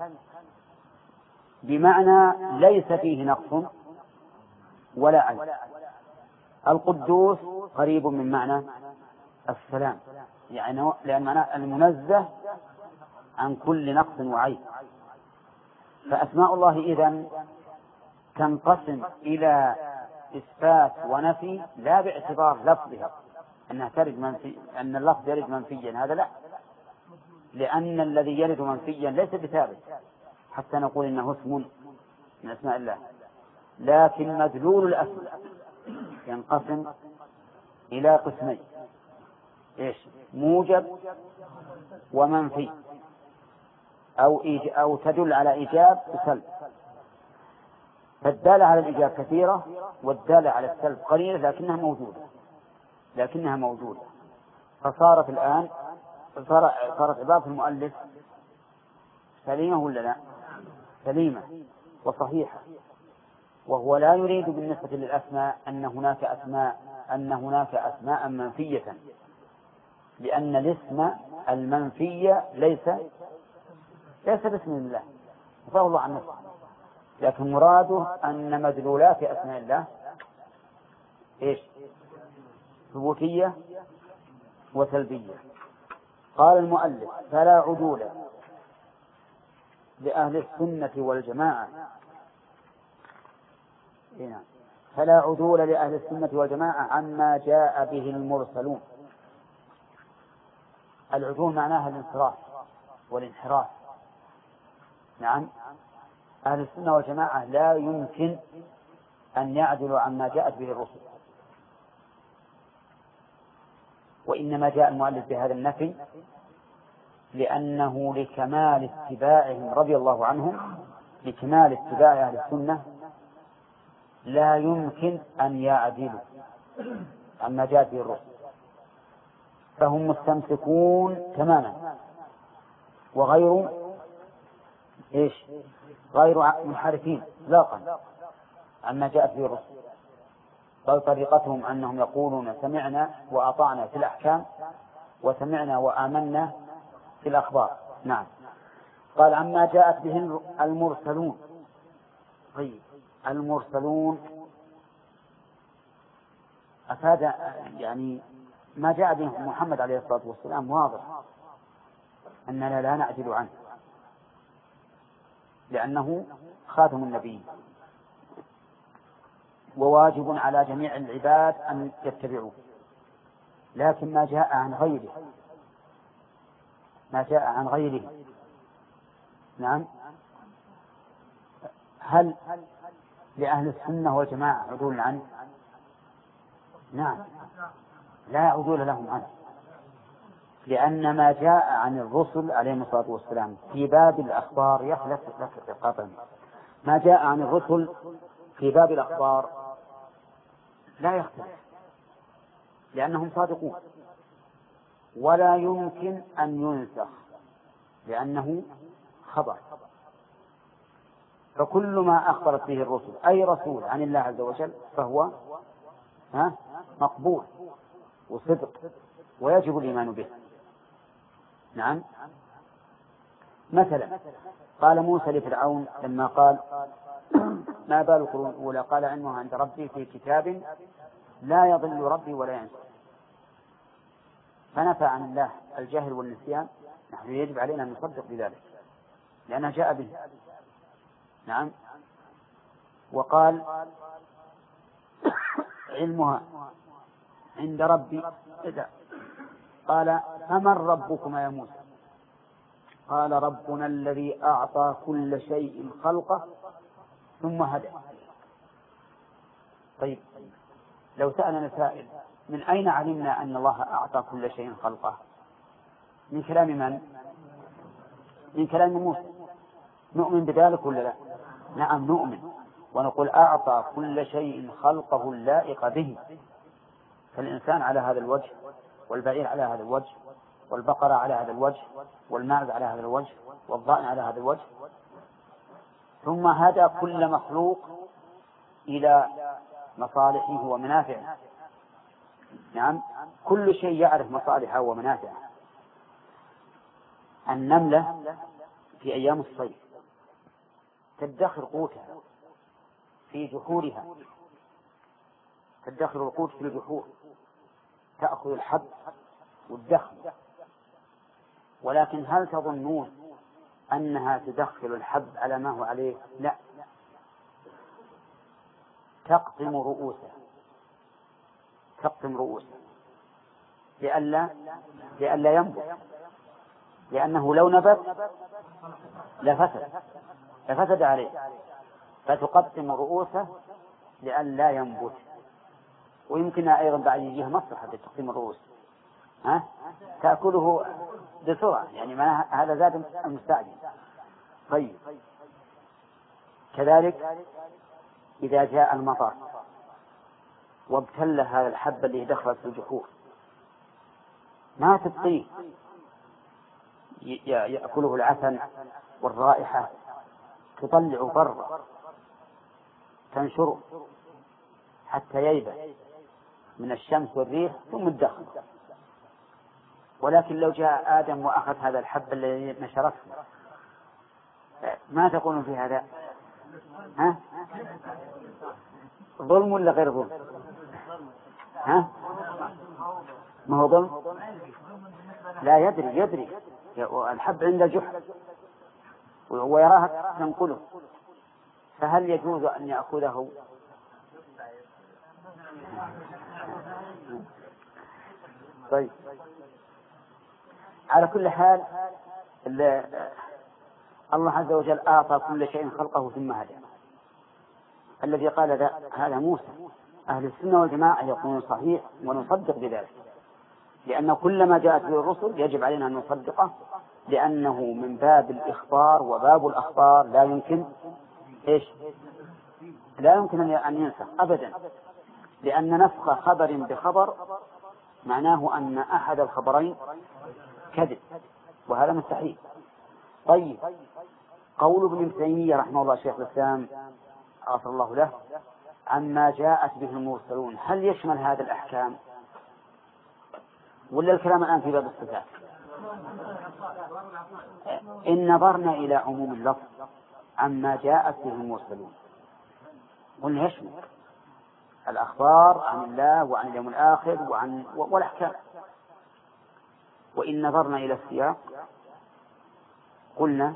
بمعنى ليس فيه نقص ولا عيب. القدوس قريب من معنى السلام، يعني لأن معناه المنزه عن كل نقص وعيب. فأسماء الله إذن تنقسم إلى إثبات ونفي، لا باعتبار لفظها أنها ترد منفي، أن اللفظ يرد منفيا، هذا لا، لأن الذي يرد منفيا ليس بثابت حتى نقول إنه اسم من أسماء الله. لكن مدلول الأسماء ينقسم إلى قسمين، إيش؟ موجب ومنفي، أو تدل على إيجاب وسلب. فالدالة على الإيجاب كثيرة والدالة على السلب قليلة، لكنها موجودة. فصارت الآن صارت عبارة المؤلف سليمة ولا لا؟ سليمة وصحيحة. وهو لا يريد بالنسبة للأسماء أن هناك أسماء منفية، لأن الاسم المنفي ليس باسم الله، فهو الله عن نفسه. لكن مراده أن مدلولات أسماء الله إيش؟ ثبوتية وسلبية. قال المؤلف: فلا عدول لأهل السنة والجماعة. فلا عدول لأهل السنة والجماعة عما جاء به المرسلون. العدول معناها الانصراف والانحراف. نعم، أهل السنة والجماعة لا يمكن أن يعدلوا عما جاءت به الرسل، وإنما جاء المؤلف بهذا النفي لأنه لكمال اتباعهم رضي الله عنهم، لكمال اتباع أهل السنة لا يمكن أن يعدلوا عما جاءت به الرسل، فهم مستمسكون تماما وغير منحرفين إطلاقا عما جاءت به الرسل. بل طريقتهم أنهم يقولون سمعنا وأطعنا في الأحكام وسمعنا وآمنا في الأخبار. نعم. قال: عما جاءت به المرسلون. طيب، المرسلون أفاد يعني ما جاء به محمد عليه الصلاة والسلام واضح أننا لا نعدل عنه، لأنه خاتم النبي، وواجب على جميع العباد أن يتبعوه. لكن ما جاء عن غيره، نعم، هل لأهل السنة والجماعة عدول عنه؟ نعم، لا عدول لهم عنه، لأن ما جاء عن الرسل عليهم الصلاة والسلام في باب الأخبار يخلف قطعا. ما جاء عن الرسل في باب الأخبار لا يختلف، لأنهم صادقون، ولا يمكن أن ينسخ لأنه خبر. فكل ما أخبرت به الرسل أي رسول عن الله عز وجل فهو مقبول وصدق ويجب الإيمان به. نعم. مثلا قال موسى لفرعون لما قال: ما بال القرون الأولى؟ قال: علمها عند ربي في كتاب لا يضل ربي ولا ينسى. فنفى عن الله الجهل والنسيان، نحن يجب علينا أن نصدق بذلك لأنه جاء به. نعم. وقال: علمها عند ربي إذا قال: فمن ربكما يا موسى؟ قال: ربنا الذي أعطى كل شيء خلقه ثم هدى. طيب، لو سألنا سائل: من أين علمنا أن الله أعطى كل شيء خلقه؟ من كلام من؟ من كلام موسى. نؤمن بذلك ولا لا؟ نعم نؤمن، ونقول: أعطى كل شيء خلقه اللائق به، فالإنسان على هذا الوجه، والبعير على هذا الوجه، والبقرة على هذا الوجه، والماعز على هذا الوجه، والضأن على هذا الوجه. ثم هدى كل مخلوق إلى مصالحه ومنافعه. نعم، كل شيء يعرف مصالحه ومنافعه. النملة في أيام الصيف تدخر قوتها في جحورها، تدخر القوت في الجحور، تأخذ الحب والدخل. ولكن هل تظنون أنها تدخل الحب على ما هو عليه؟ لا، تقطم رؤوسه، تقطم رؤوسه لئلا ينبت، لأنه لو نبت لفسد عليه، فتقطم رؤوسه لئلا ينبت. ويمكن أيضا بعد يجيه مصلحة تقطيم الرؤوس، تأكله بسرعة، يعني ما هذا زاد المستعجل. طيب، كذلك إذا جاء المطر وابتل هذا الحب اللي دخلت في الجحور ما تبقيه، يأكله العفن والرائحة، تطلع برا تنشره حتى ييبس من الشمس والريح ثم الدخل. ولكن لو جاء آدم وأخذ هذا الحب الذي نشرته، ما تقولون في هذا؟ ظلم ولا غير ظلم؟ ما هو ظلم؟ لا، يدري الحب عند جحر ويراها تنقله، فهل يجوز أن يأخذه؟ طيب، على كل حال الله عز وجل أعطى كل شيء خلقه ثم هدى. الذي قال هذا موسى. أهل السنة والجماعة يقولون صحيح ونصدق بذلك، لأن كل ما جاءت به الرسل يجب علينا أن نصدقه، لأنه من باب الإخبار، وباب الأخبار لا يمكن لا يمكن أن ينسخ أبدا، لأن نسخ خبر بخبر معناه أن أحد الخبرين كذب، وهذا مستحيل. طيب، قول ابن تيمية رحمه الله شيخ الإسلام غفر الله له عما جاءت به المرسلون، هل يشمل هذا الأحكام ولا الكلام الآن في باب الصفات؟ إن نظرنا إلى عموم اللفظ عما جاءت به المرسلون قلنا يشمل الأخبار عن الله وعن اليوم الآخر والأحكام. وإن نظرنا إلى السياق قلنا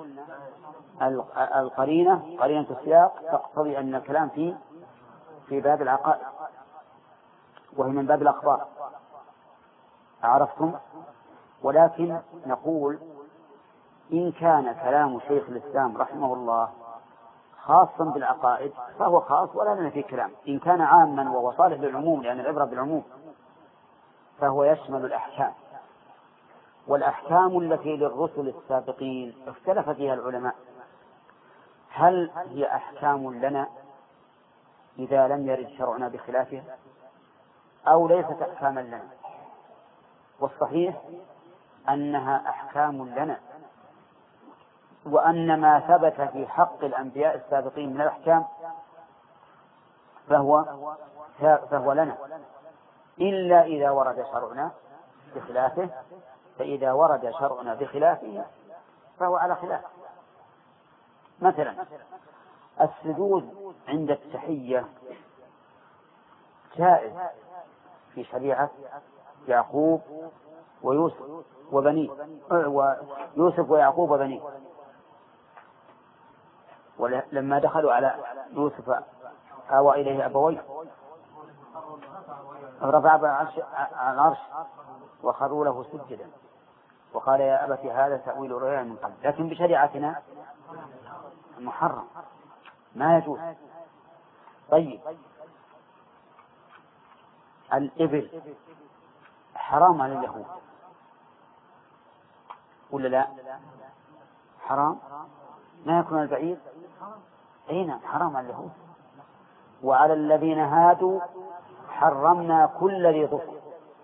قرينة السياق تقتضي أن الكلام في باب العقائد، وهي من باب الأخبار. عرفتم؟ ولكن نقول إن كان كلام شيخ الإسلام رحمه الله خاصا بالعقائد فهو خاص ولا لنا فيه كلام. إن كان عاما وهو صالح للعموم، لأن العبرة بالعموم، فهو يشمل الأحكام. والأحكام التي للرسل السابقين اختلف فيها العلماء، هل هي أحكام لنا إذا لم يرد شرعنا بخلافها أو ليست أحكاما لنا؟ والصحيح أنها أحكام لنا، وأن ما ثبت في حق الأنبياء السابقين من الأحكام فهو لنا، إلا إذا ورد شرعنا بخلافه، فإذا ورد شرعنا بخلافه فهو على خلاف. مثلا السجود عند التحية جائز في شريعة يعقوب ويوسف وبنيه، ويوسف ويعقوب وبنيه، ولما دخلوا على يوسف آوى إليه أبويه رفع على العرش وخروا له سجدا وقال يا أبت هذا تأويل رؤيا من قبل. لكن بشريعتنا محرم، ما يجوز. طيب، الإبل حرام على اليهود ولا لا؟ حرام. ما يكون البعير؟ أين حرام على اليهود؟ وعلى الذين هادوا حرمنا كل ذي ظفر.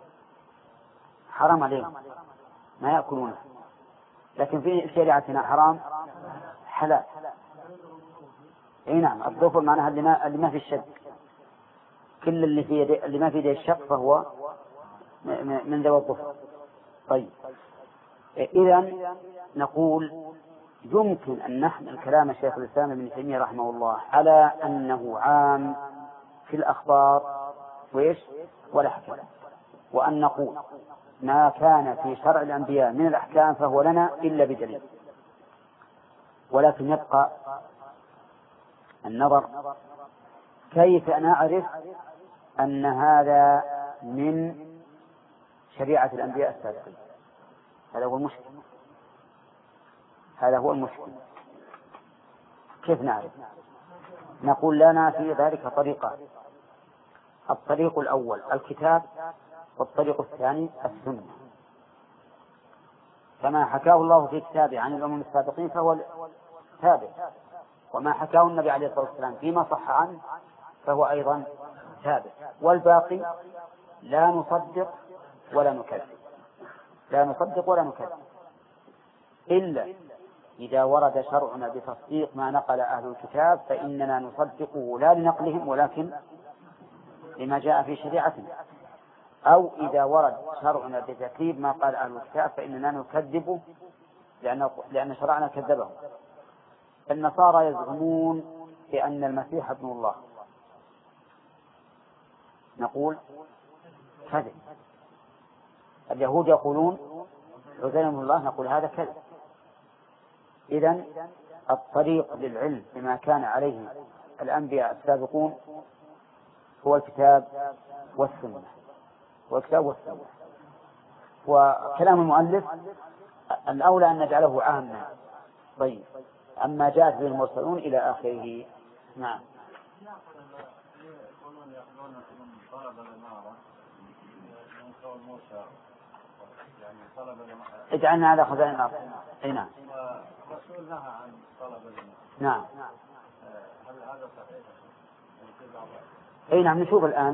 حرام عليهم ما يأكلونه، لكن في شريعتنا حرام حلال. اي نعم، الظفر معناها اللي ما في الشق، كل اللي ما في يده الشق فهو من ذوي الظفر. طيب، إذا نقول يمكن أن نحمل كلام الشيخ الإسلام ابن تيمية رحمه الله على أنه عام في الأخبار والأحكام، وأن نقول ما كان في شرع الأنبياء من الأحكام فهو لنا إلا بدليل. ولكن يبقى النظر كيف نعرف أن هذا من شريعة الأنبياء السابقين. هذا هو المشكل، هذا هو المشكل. كيف نعرف؟ نقول لنا في ذلك طريقان: الطريق الأول الكتاب، والطريق الثاني السنة. فما حكاه الله في كتابه عن الأمم السابقين فهو ثابت، وما حكاه النبي عليه الصلاة والسلام فيما صح عنه فهو أيضا ثابت، والباقي لا نصدق ولا نكذب، لا نصدق ولا نكذب، إلا إذا ورد شرعنا بتصديق ما نقل أهل الكتاب فإننا نصدقه لا لنقلهم ولكن لما جاء في شريعتنا، أو إذا ورد شرعنا بتكذيب ما قال أهل الكتاب فإننا نكذبه لأن شرعنا كذبه. النصارى يزعمون بأن المسيح ابن الله، نقول كذب. اليهود يقولون عزير ابن الله، نقول هذا كذب. إذن الطريق للعلم بما كان عليه الأنبياء السابقون هو الكتاب والسنة، والكتاب والسنة. وكلام المؤلف الأولى أن نجعله عاما. طيب، أما جاءت به المرسلون إلى آخره. نعم. اجعلنا على خزائن الأرض. أي نعم. الرسول نهى عن طلب المال. نعم. هل هذا صحيح؟ أي نعم. نشوف الآن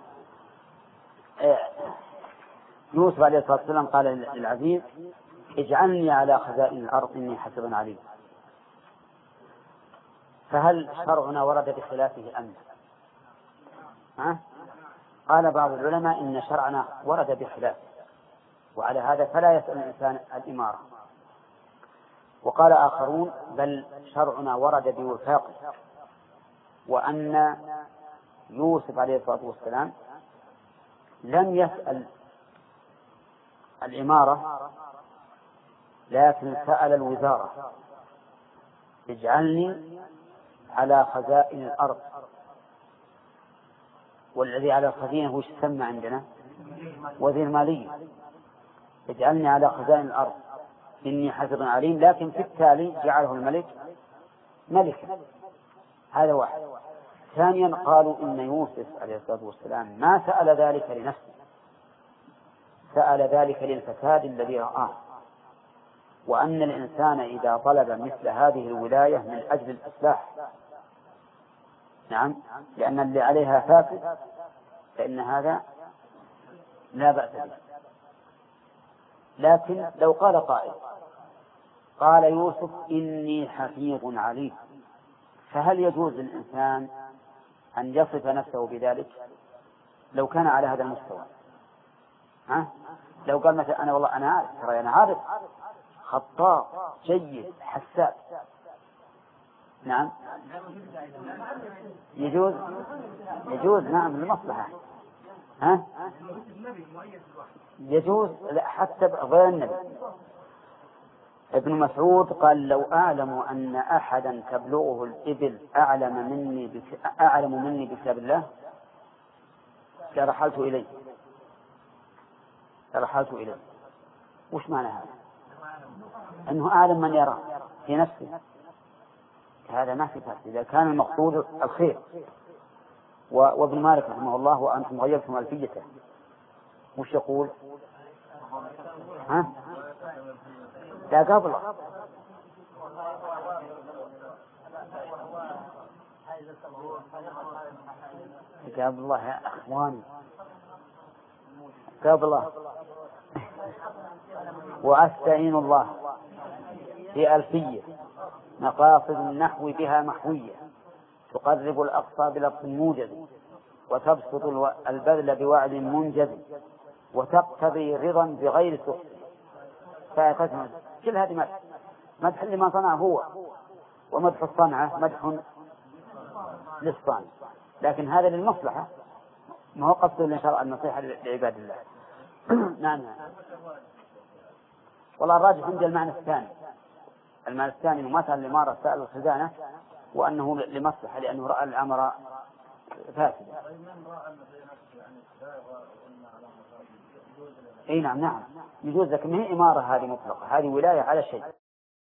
يوسف عليه الصلاة والسلام قال للعزيز: اجعلني على خزائن الأرض إني حسب عليم. فهل شرعنا ورد بخلافه أم لا؟ قال بعض العلماء إن شرعنا ورد بخلافه، وعلى هذا فلا يسأل الإنسان الإمارة. وقال آخرون: بل شرعنا ورد بوفاقه، وأن يوسف عليه الصلاة والسلام لم يسأل الإمارة لكن سأل الوزارة: اجعلني على خزائن الأرض. والذي على الخزينة وش يسمى عندنا؟ وزير مالية. اجعلني على خزائن الأرض إني حسب عليم، لكن في التالي جعله الملك ملكا. هذا واحد. ثانيا قالوا إن يوسف عليه الصلاة والسلام ما سأل ذلك لنفسه، سأل ذلك للفساد الذي رآه، وأن الإنسان إذا طلب مثل هذه الولاية من أجل الإصلاح، نعم، لأن اللي عليها فاسد، فإن هذا لا بأس به. لكن لو قال قائل: قال يوسف إني حفيظ عليم، فهل يجوز للإنسان أن يصف نفسه بذلك لو كان على هذا المستوى؟ لو قال مثلا: أنا والله أنا عارف، ترى أنا عارف، خطاط جيد حساس، نعم، يجوز نعم للمصلحة، يجوز حتى غير النبي. ابن مسعود قال: لو أعلم أن أحدا تبلغه الإبل أعلم مني بكتاب الله لرحلت إليه. وش معنى هذا؟ أنه أعلم من يرى في نفسه، هذا ما في فرق إذا كان المقصود الخير. وابن مالك رحمه الله: وأنتم غيرتم ألفيته، وش يقول؟ لا قبله. كتاب الله يا أخواني، كتاب الله. وأستعين الله في ألفية مقاصد النحو بها محوية، تقرب الأقصى بلفظ موجز، وتبسط البذل بوعد منجز، وتقتضي رضا بغير سخط. فيتجمع كل هذه مدح لما صنع هو، ومدح الصنعة مدح للصانع، لكن هذا للمصلحة، ما هو قصد لشرع النصيحة لعباد الله. نعم. والله الراجح عند المعنى الثاني، المعنى الثاني مثلا لمارة سائل الخزانة، وأنه لمصلحة لأنه رأى الأمر فاسدا. اي نعم يجوز، لكن هي إمارة هذه مطلقة، هذه ولاية على شيء.